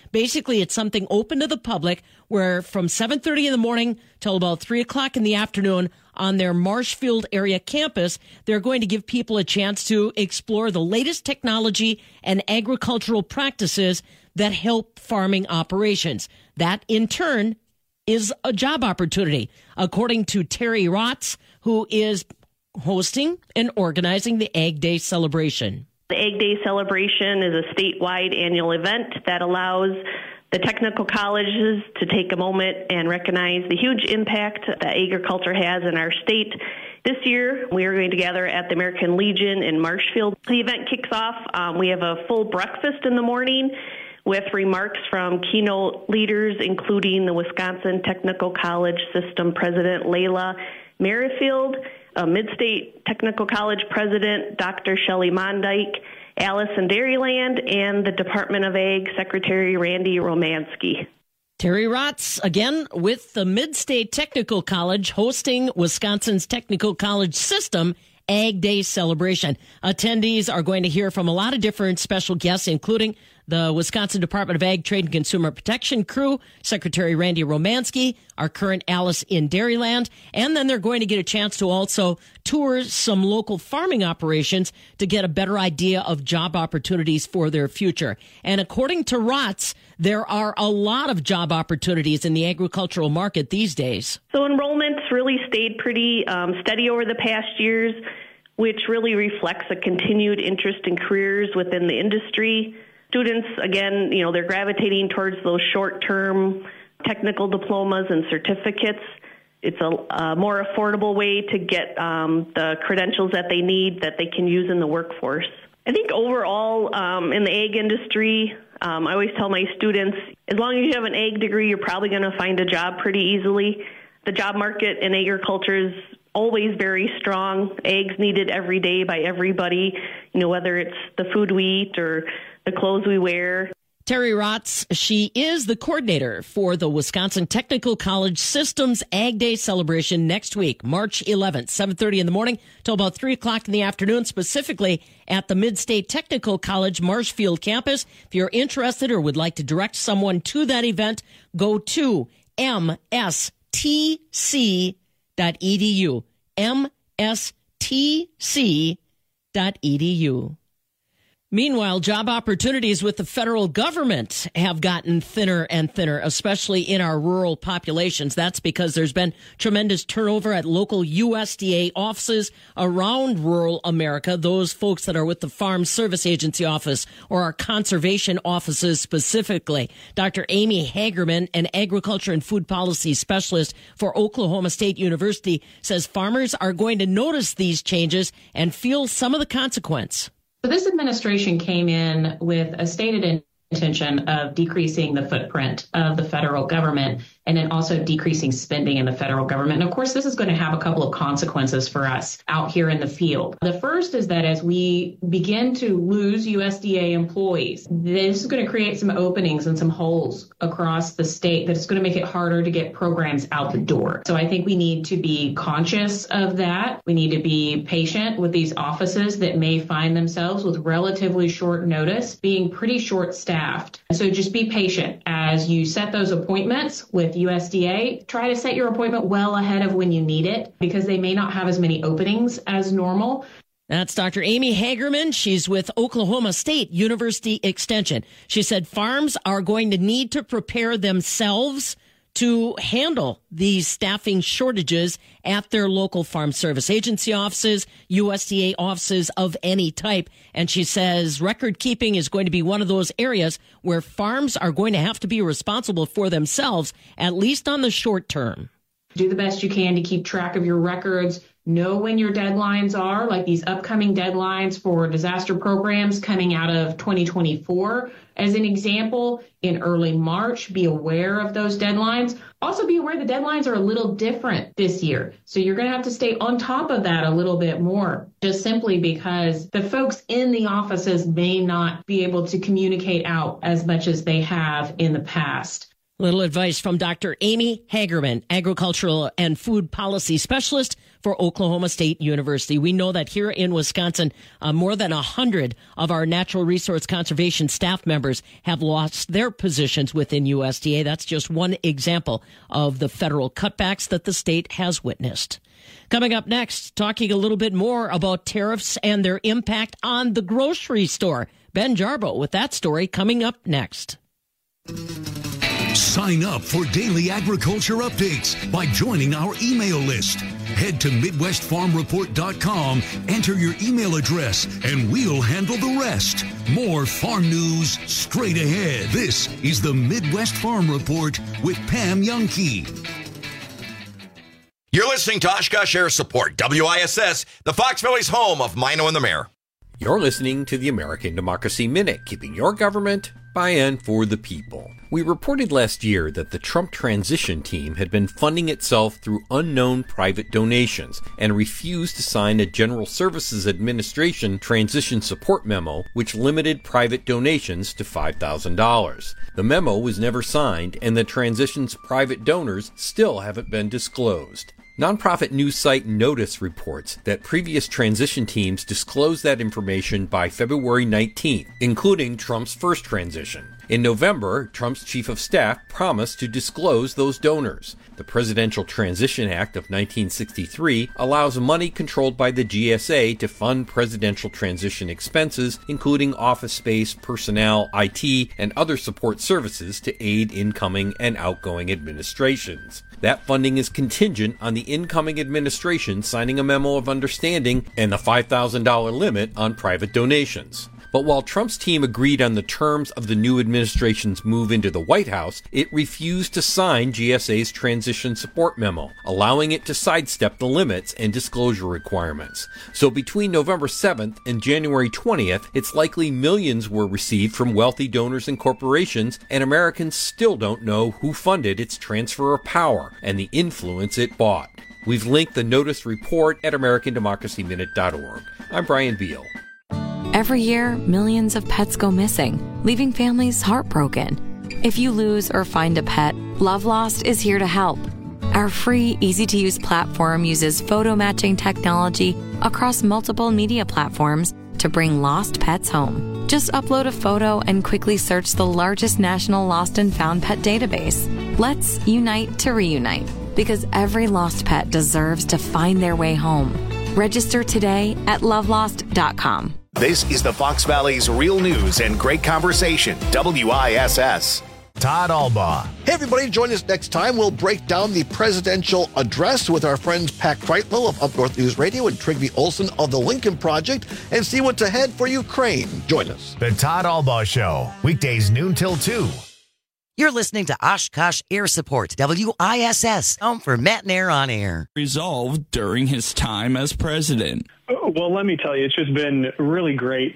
Basically, it's something open to the public where from seven thirty in the morning till about three o'clock in the afternoon on their Marshfield area campus, they're going to give people a chance to explore the latest technology and agricultural practices that help farming operations. That, in turn, is a job opportunity, according to Terry Rotz, who is hosting and organizing the Ag Day celebration. The Ag Day celebration is a statewide annual event that allows the technical colleges to take a moment and recognize the huge impact that agriculture has in our state. This year, we are going to gather at the American Legion in Marshfield. The event kicks off. Um, we have a full breakfast in the morning with remarks from keynote leaders, including the Wisconsin Technical College System President Layla Merrifield, a Mid-State Technical College President Doctor Shelley Mondyke, Alice in Dairyland, and the Department of Ag Secretary Randy Romansky. Terry Rotz, again, with the Mid-State Technical College hosting Wisconsin's Technical College System Ag Day celebration. Attendees are going to hear from a lot of different special guests, including the Wisconsin Department of Ag, Trade, and Consumer Protection crew, Secretary Randy Romansky, our current Alice in Dairyland, and then they're going to get a chance to also tour some local farming operations to get a better idea of job opportunities for their future. And according to Rotz, there are a lot of job opportunities in the agricultural market these days. So enrollments really stayed pretty um, steady over the past years, which really reflects a continued interest in careers within the industry. Students, again, you know, they're gravitating towards those short-term technical diplomas and certificates. It's a, a more affordable way to get um, the credentials that they need that they can use in the workforce. I think overall um, in the ag industry, um, I always tell my students, as long as you have an ag degree, you're probably going to find a job pretty easily. The job market in agriculture is always very strong. Eggs needed every day by everybody, you know, whether it's the food we eat or the clothes we wear. Terry Rotz, she is the coordinator for the Wisconsin Technical College Systems Ag Day celebration next week, March eleventh, seven thirty in the morning till about three o'clock in the afternoon, specifically at the Mid-State Technical College Marshfield campus. If you're interested or would like to direct someone to that event, go to m s t c dot e d u, m s t c dot e d u. Meanwhile, job opportunities with the federal government have gotten thinner and thinner, especially in our rural populations. That's because there's been tremendous turnover at local U S D A offices around rural America, those folks that are with the Farm Service Agency office or our conservation offices specifically. Doctor Amy Hagerman, an agriculture and food policy specialist for Oklahoma State University, says farmers are going to notice these changes and feel some of the consequence. So this administration came in with a stated intention of decreasing the footprint of the federal government and then also decreasing spending in the federal government. And of course, this is going to have a couple of consequences for us out here in the field. The first is that as we begin to lose U S D A employees, this is going to create some openings and some holes across the state that is going to make it harder to get programs out the door. So I think we need to be conscious of that. We need to be patient with these offices that may find themselves with relatively short notice being pretty short-staffed. So just be patient as you set those appointments with U S D A. Try to set your appointment well ahead of when you need it because they may not have as many openings as normal. That's Doctor Amy Hagerman. She's with Oklahoma State University Extension. She said farms are going to need to prepare themselves to handle these staffing shortages at their local Farm Service Agency offices, U S D A offices of any type. And she says record keeping is going to be one of those areas where farms are going to have to be responsible for themselves, at least on the short term. Do the best you can to keep track of your records. Know when your deadlines are, like these upcoming deadlines for disaster programs coming out of twenty twenty-four. As an example, in early March, be aware of those deadlines. Also be aware the deadlines are a little different this year. So you're going to have to stay on top of that a little bit more, just simply because the folks in the offices may not be able to communicate out as much as they have in the past. Little advice from Doctor Amy Hagerman, Agricultural and Food Policy Specialist for Oklahoma State University. We know that here in Wisconsin, uh, more than one hundred of our natural resource conservation staff members have lost their positions within U S D A. That's just one example of the federal cutbacks that the state has witnessed. Coming up next, talking a little bit more about tariffs and their impact on the grocery store. Ben Jarbo with that story coming up next. Sign up for daily agriculture updates by joining our email list. Head to Midwest Farm Report dot com, enter your email address, and we'll handle the rest. More farm news straight ahead. This is the Midwest Farm Report with Pam Youngkey. You're listening to Oshkosh Air Support, W I S S, the Fox Valley's home of Mino and the Mayor. You're listening to the American Democracy Minute, keeping your government by and for the people. We reported last year that the Trump transition team had been funding itself through unknown private donations and refused to sign a General Services Administration transition support memo, which limited private donations to five thousand dollars. The memo was never signed, and the transition's private donors still haven't been disclosed. Nonprofit news site Notice reports that previous transition teams disclosed that information by February nineteenth, including Trump's first transition. In November, Trump's chief of staff promised to disclose those donors. The Presidential Transition Act of nineteen sixty-three allows money controlled by the G S A to fund presidential transition expenses, including office space, personnel, I T, and other support services to aid incoming and outgoing administrations. That funding is contingent on the incoming administration signing a memo of understanding and the five thousand dollars limit on private donations. But while Trump's team agreed on the terms of the new administration's move into the White House, it refused to sign G S A's transition support memo, allowing it to sidestep the limits and disclosure requirements. So between November seventh and January twentieth, it's likely millions were received from wealthy donors and corporations, and Americans still don't know who funded its transfer of power and the influence it bought. We've linked the Notice report at American Democracy Minute dot org. I'm Brian Beal. Every year, millions of pets go missing, leaving families heartbroken. If you lose or find a pet, Love Lost is here to help. Our free, easy-to-use platform uses photo matching technology across multiple media platforms to bring lost pets home. Just upload a photo and quickly search the largest national lost and found pet database. Let's unite to reunite, because every lost pet deserves to find their way home. Register today at love lost dot com. This is the Fox Valley's real news and great conversation, W I S S. Todd Albaugh. Hey, everybody, join us next time. We'll break down the presidential address with our friends Pat Kreitlow of Up North News Radio and Trygve Olsen of the Lincoln Project and see what's ahead for Ukraine. Join us. The Todd Albaugh Show, weekdays noon till two. You're listening to Oshkosh Air Support, W I S S, home for Matt and Air on Air. Resolved during his time as president. Well, let me tell you, it's just been really great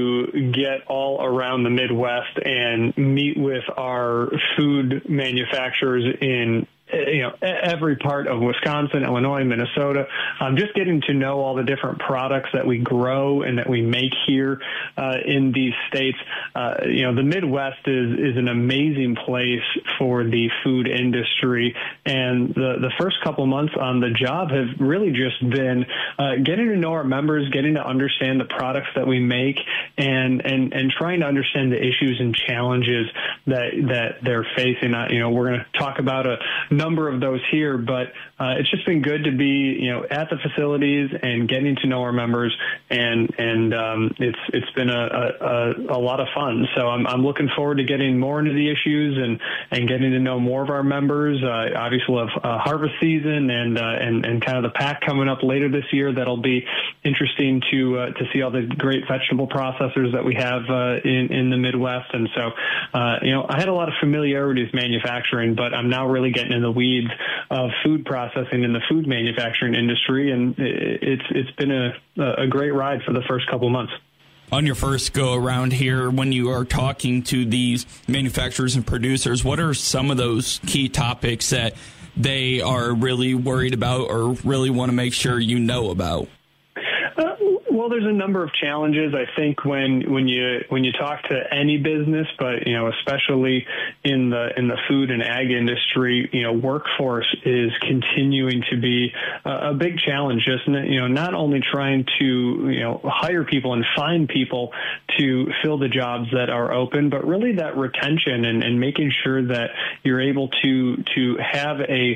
to get all around the Midwest and meet with our food manufacturers in you know, every part of Wisconsin, Illinois, Minnesota. Um, just getting to know all the different products that we grow and that we make here uh, in these states. Uh, you know, the Midwest is is an amazing place for the food industry, and the the first couple months on the job have really just been uh, getting to know our members, getting to understand the products that we make, and and and trying to understand the issues and challenges that that they're facing. Uh, you know, we're going to talk about a number of those here, but uh, it's just been good to be, you know, at the facilities and getting to know our members, and and um, it's it's been a, a a lot of fun. So I'm I'm looking forward to getting more into the issues and and getting to know more of our members. Uh, obviously, we'll have uh, harvest season and uh, and and kind of the pack coming up later this year. That'll be interesting to uh, to see all the great vegetable processors that we have uh, in in the Midwest. And so, uh, you know, I had a lot of familiarity with manufacturing, but I'm now really getting in the weeds of food processing in the food manufacturing industry, and it's it's been a a great ride for the first couple of months. On your first go around here, when you are talking to these manufacturers and producers, what are some of those key topics that they are really worried about or really want to make sure you know about? Uh, Well, there's a number of challenges. I think when when you when you talk to any business, but you know, especially in the in the food and ag industry, you know, workforce is continuing to be a, a big challenge. Just you know, not only trying to you know hire people and find people to fill the jobs that are open, but really that retention and, and making sure that you're able to to have a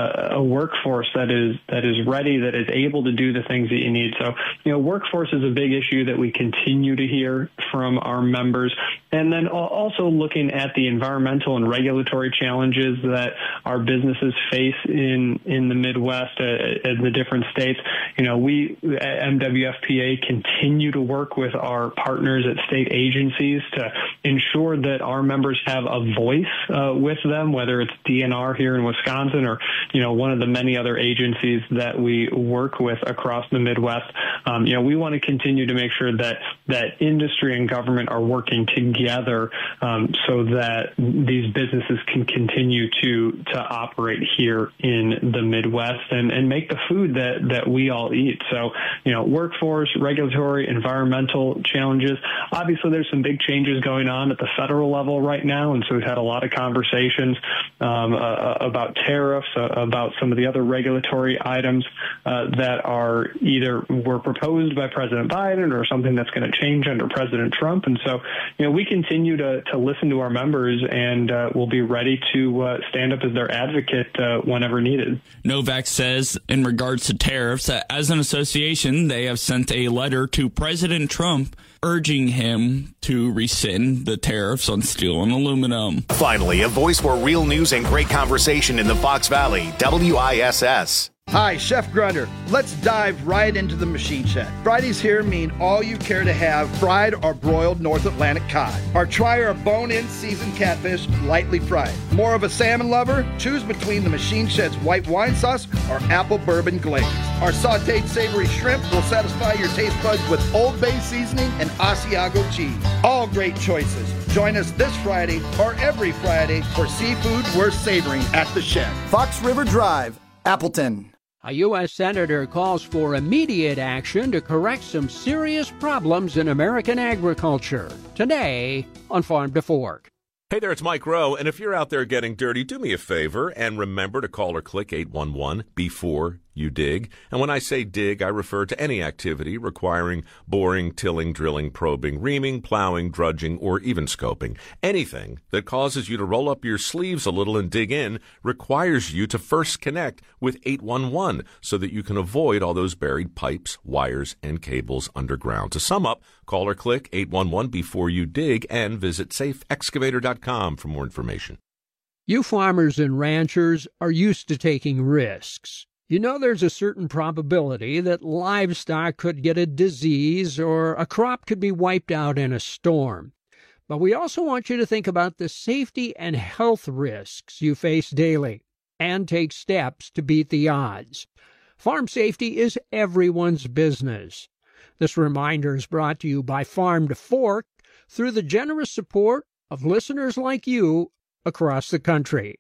a workforce that is that is ready, that is able to do the things that you need. So you know, work Workforce is a big issue that we continue to hear from our members. And then also looking at the environmental and regulatory challenges that our businesses face in, in the Midwest uh, and the different states. You know, we at M W F P A continue to work with our partners at state agencies to ensure that our members have a voice uh, with them, whether it's D N R here in Wisconsin or, you know, one of the many other agencies that we work with across the Midwest. Um, you know, we want to continue to make sure that that industry and government are working together um, so that these businesses can continue to to operate here in the Midwest and, and make the food that, that we all eat. So, you know, workforce, regulatory, environmental challenges. Obviously, there's some big changes going on at the federal level right now, and so we've had a lot of conversations um, uh, about tariffs, uh, about some of the other regulatory items uh, that are either were proposed by President Biden or something that's going to change under President Trump. And so, you know, we continue to, to listen to our members, and uh, we'll be ready to uh, stand up as their advocate uh, whenever needed. Novak says in regards to tariffs, that as an association, they have sent a letter to President Trump urging him to rescind the tariffs on steel and aluminum. Finally, a voice for real news and great conversation in the Fox Valley, W I S S. Hi, Chef Grunder. Let's dive right into the machine shed. Fridays here mean all you care to have fried or broiled North Atlantic cod. Or try our bone-in seasoned catfish lightly fried. More of a salmon lover? Choose between the machine shed's white wine sauce or apple bourbon glaze. Our sauteed savory shrimp will satisfy your taste buds with Old Bay seasoning and Asiago cheese. All great choices. Join us this Friday or every Friday for seafood worth savoring at the shed. Fox River Drive, Appleton. A U S senator calls for immediate action to correct some serious problems in American agriculture. Today on Farm to Fork. Hey there, it's Mike Rowe, and if you're out there getting dirty, do me a favor and remember to call or click eight one one before you dig. And when I say dig, I refer to any activity requiring boring, tilling, drilling, probing, reaming, plowing, drudging, or even scoping. Anything that causes you to roll up your sleeves a little and dig in requires you to first connect with eight one one so that you can avoid all those buried pipes, wires, and cables underground. To sum up, call or click eight one one before you dig and visit safe excavator dot com for more information. You farmers and ranchers are used to taking risks. You know there's a certain probability that livestock could get a disease or a crop could be wiped out in a storm. But we also want you to think about the safety and health risks you face daily and take steps to beat the odds. Farm safety is everyone's business. This reminder is brought to you by Farm to Fork through the generous support of listeners like you across the country.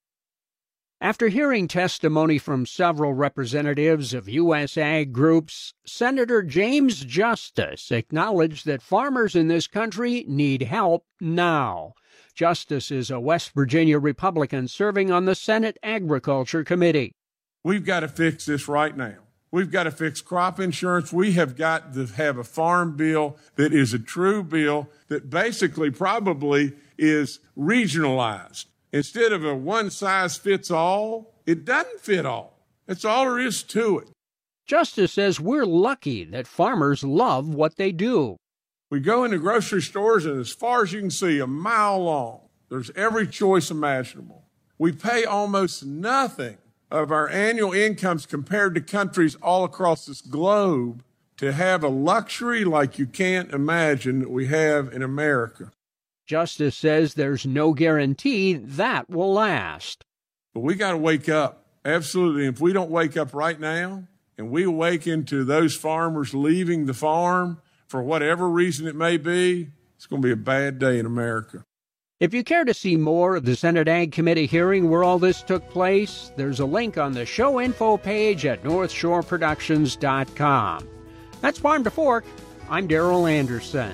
After hearing testimony from several representatives of U S ag groups, Senator James Justice acknowledged that farmers in this country need help now. Justice is a West Virginia Republican serving on the Senate Agriculture Committee. We've got to fix this right now. We've got to fix crop insurance. We have got to have a farm bill that is a true bill that basically probably is regionalized. Instead of a one-size-fits-all, it doesn't fit all. That's all there is to it. Justice says we're lucky that farmers love what they do. We go into grocery stores, and as far as you can see, a mile long, there's every choice imaginable. We pay almost nothing of our annual incomes compared to countries all across this globe to have a luxury like you can't imagine that we have in America. Justice says there's no guarantee that will last. But we got to wake up. Absolutely. If we don't wake up right now and we awaken to those farmers leaving the farm for whatever reason it may be, it's going to be a bad day in America. If you care to see more of the Senate Ag Committee hearing where all this took place, there's a link on the show info page at north shore productions dot com. That's Farm to Fork. I'm Darrell Anderson.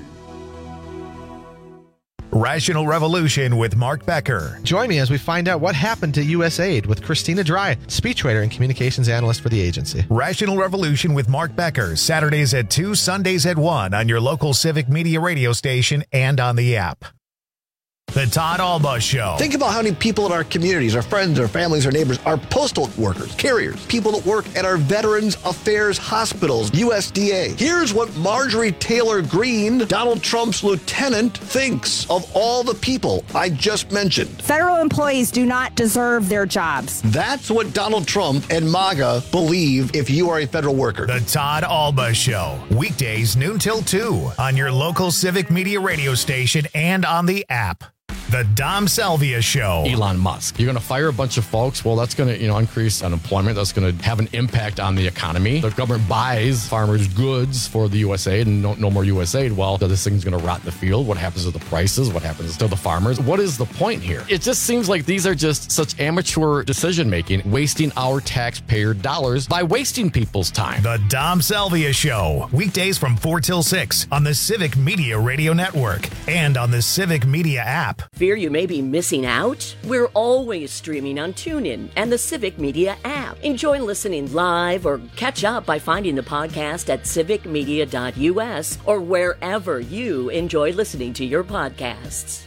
Rational Revolution with Mark Becker. Join me as we find out what happened to U S A I D with Christina Dry, speechwriter and communications analyst for the agency. Rational Revolution with Mark Becker, Saturdays at two, Sundays at one on your local Civic Media radio station and on the app. The Todd Alba Show. Think about how many people in our communities, our friends, our families, our neighbors, our postal workers, carriers, people that work at our Veterans Affairs hospitals, U S D A. Here's what Marjorie Taylor Greene, Donald Trump's lieutenant, thinks of all the people I just mentioned. Federal employees do not deserve their jobs. That's what Donald Trump and MAGA believe if you are a federal worker. The Todd Alba Show. Weekdays noon till two on your local Civic Media radio station and on the app. The Dom Salvia Show. Elon Musk. You're going to fire a bunch of folks. Well, that's going to, you know, increase unemployment. That's going to have an impact on the economy. The government buys farmers' goods for the U S A I D and no, no more U S A I D. Well, this thing's going to rot in the field. What happens to the prices? What happens to the farmers? What is the point here? It just seems like these are just such amateur decision-making, wasting our taxpayer dollars by wasting people's time. The Dom Salvia Show. Weekdays from four till six on the Civic Media Radio Network and on the Civic Media app. Fear you may be missing out? We're always streaming on TuneIn and the Civic Media app. Enjoy listening live or catch up by finding the podcast at civic media dot u s or wherever you enjoy listening to your podcasts.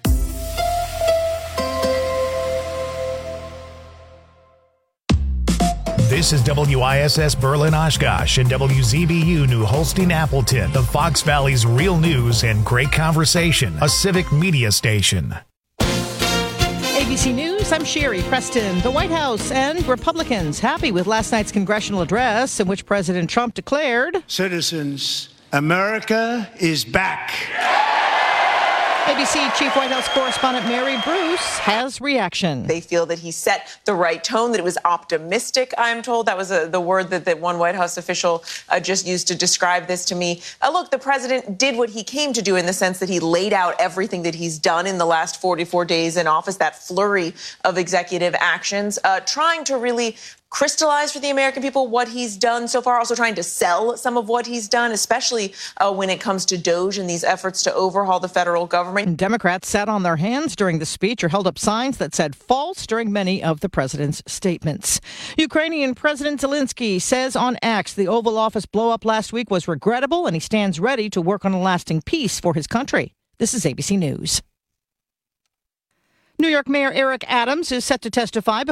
This is W I S S Berlin Oshkosh and W Z B U New Holstein Appleton, the Fox Valley's real news and great conversation, a civic media station. A B C News, I'm Sherry Preston. The White House and Republicans happy with last night's congressional address in which President Trump declared, "Citizens, America is back." A B C Chief White House Correspondent Mary Bruce has reaction. They feel that he set the right tone, that it was optimistic, I'm told. That was a, the word that, that one White House official uh, just used to describe this to me. Uh, look, the president did what he came to do in the sense that he laid out everything that he's done in the last forty-four days in office, that flurry of executive actions, uh, trying to really crystallize for the American people what he's done so far, also trying to sell some of what he's done, especially uh, when it comes to DOGE and these efforts to overhaul the federal government. Democrats sat on their hands during the speech or held up signs that said false during many of the president's statements. Ukrainian President Zelensky says on X the Oval Office blow-up last week was regrettable and he stands ready to work on a lasting peace for his country. This is A B C News. New York Mayor Eric Adams is set to testify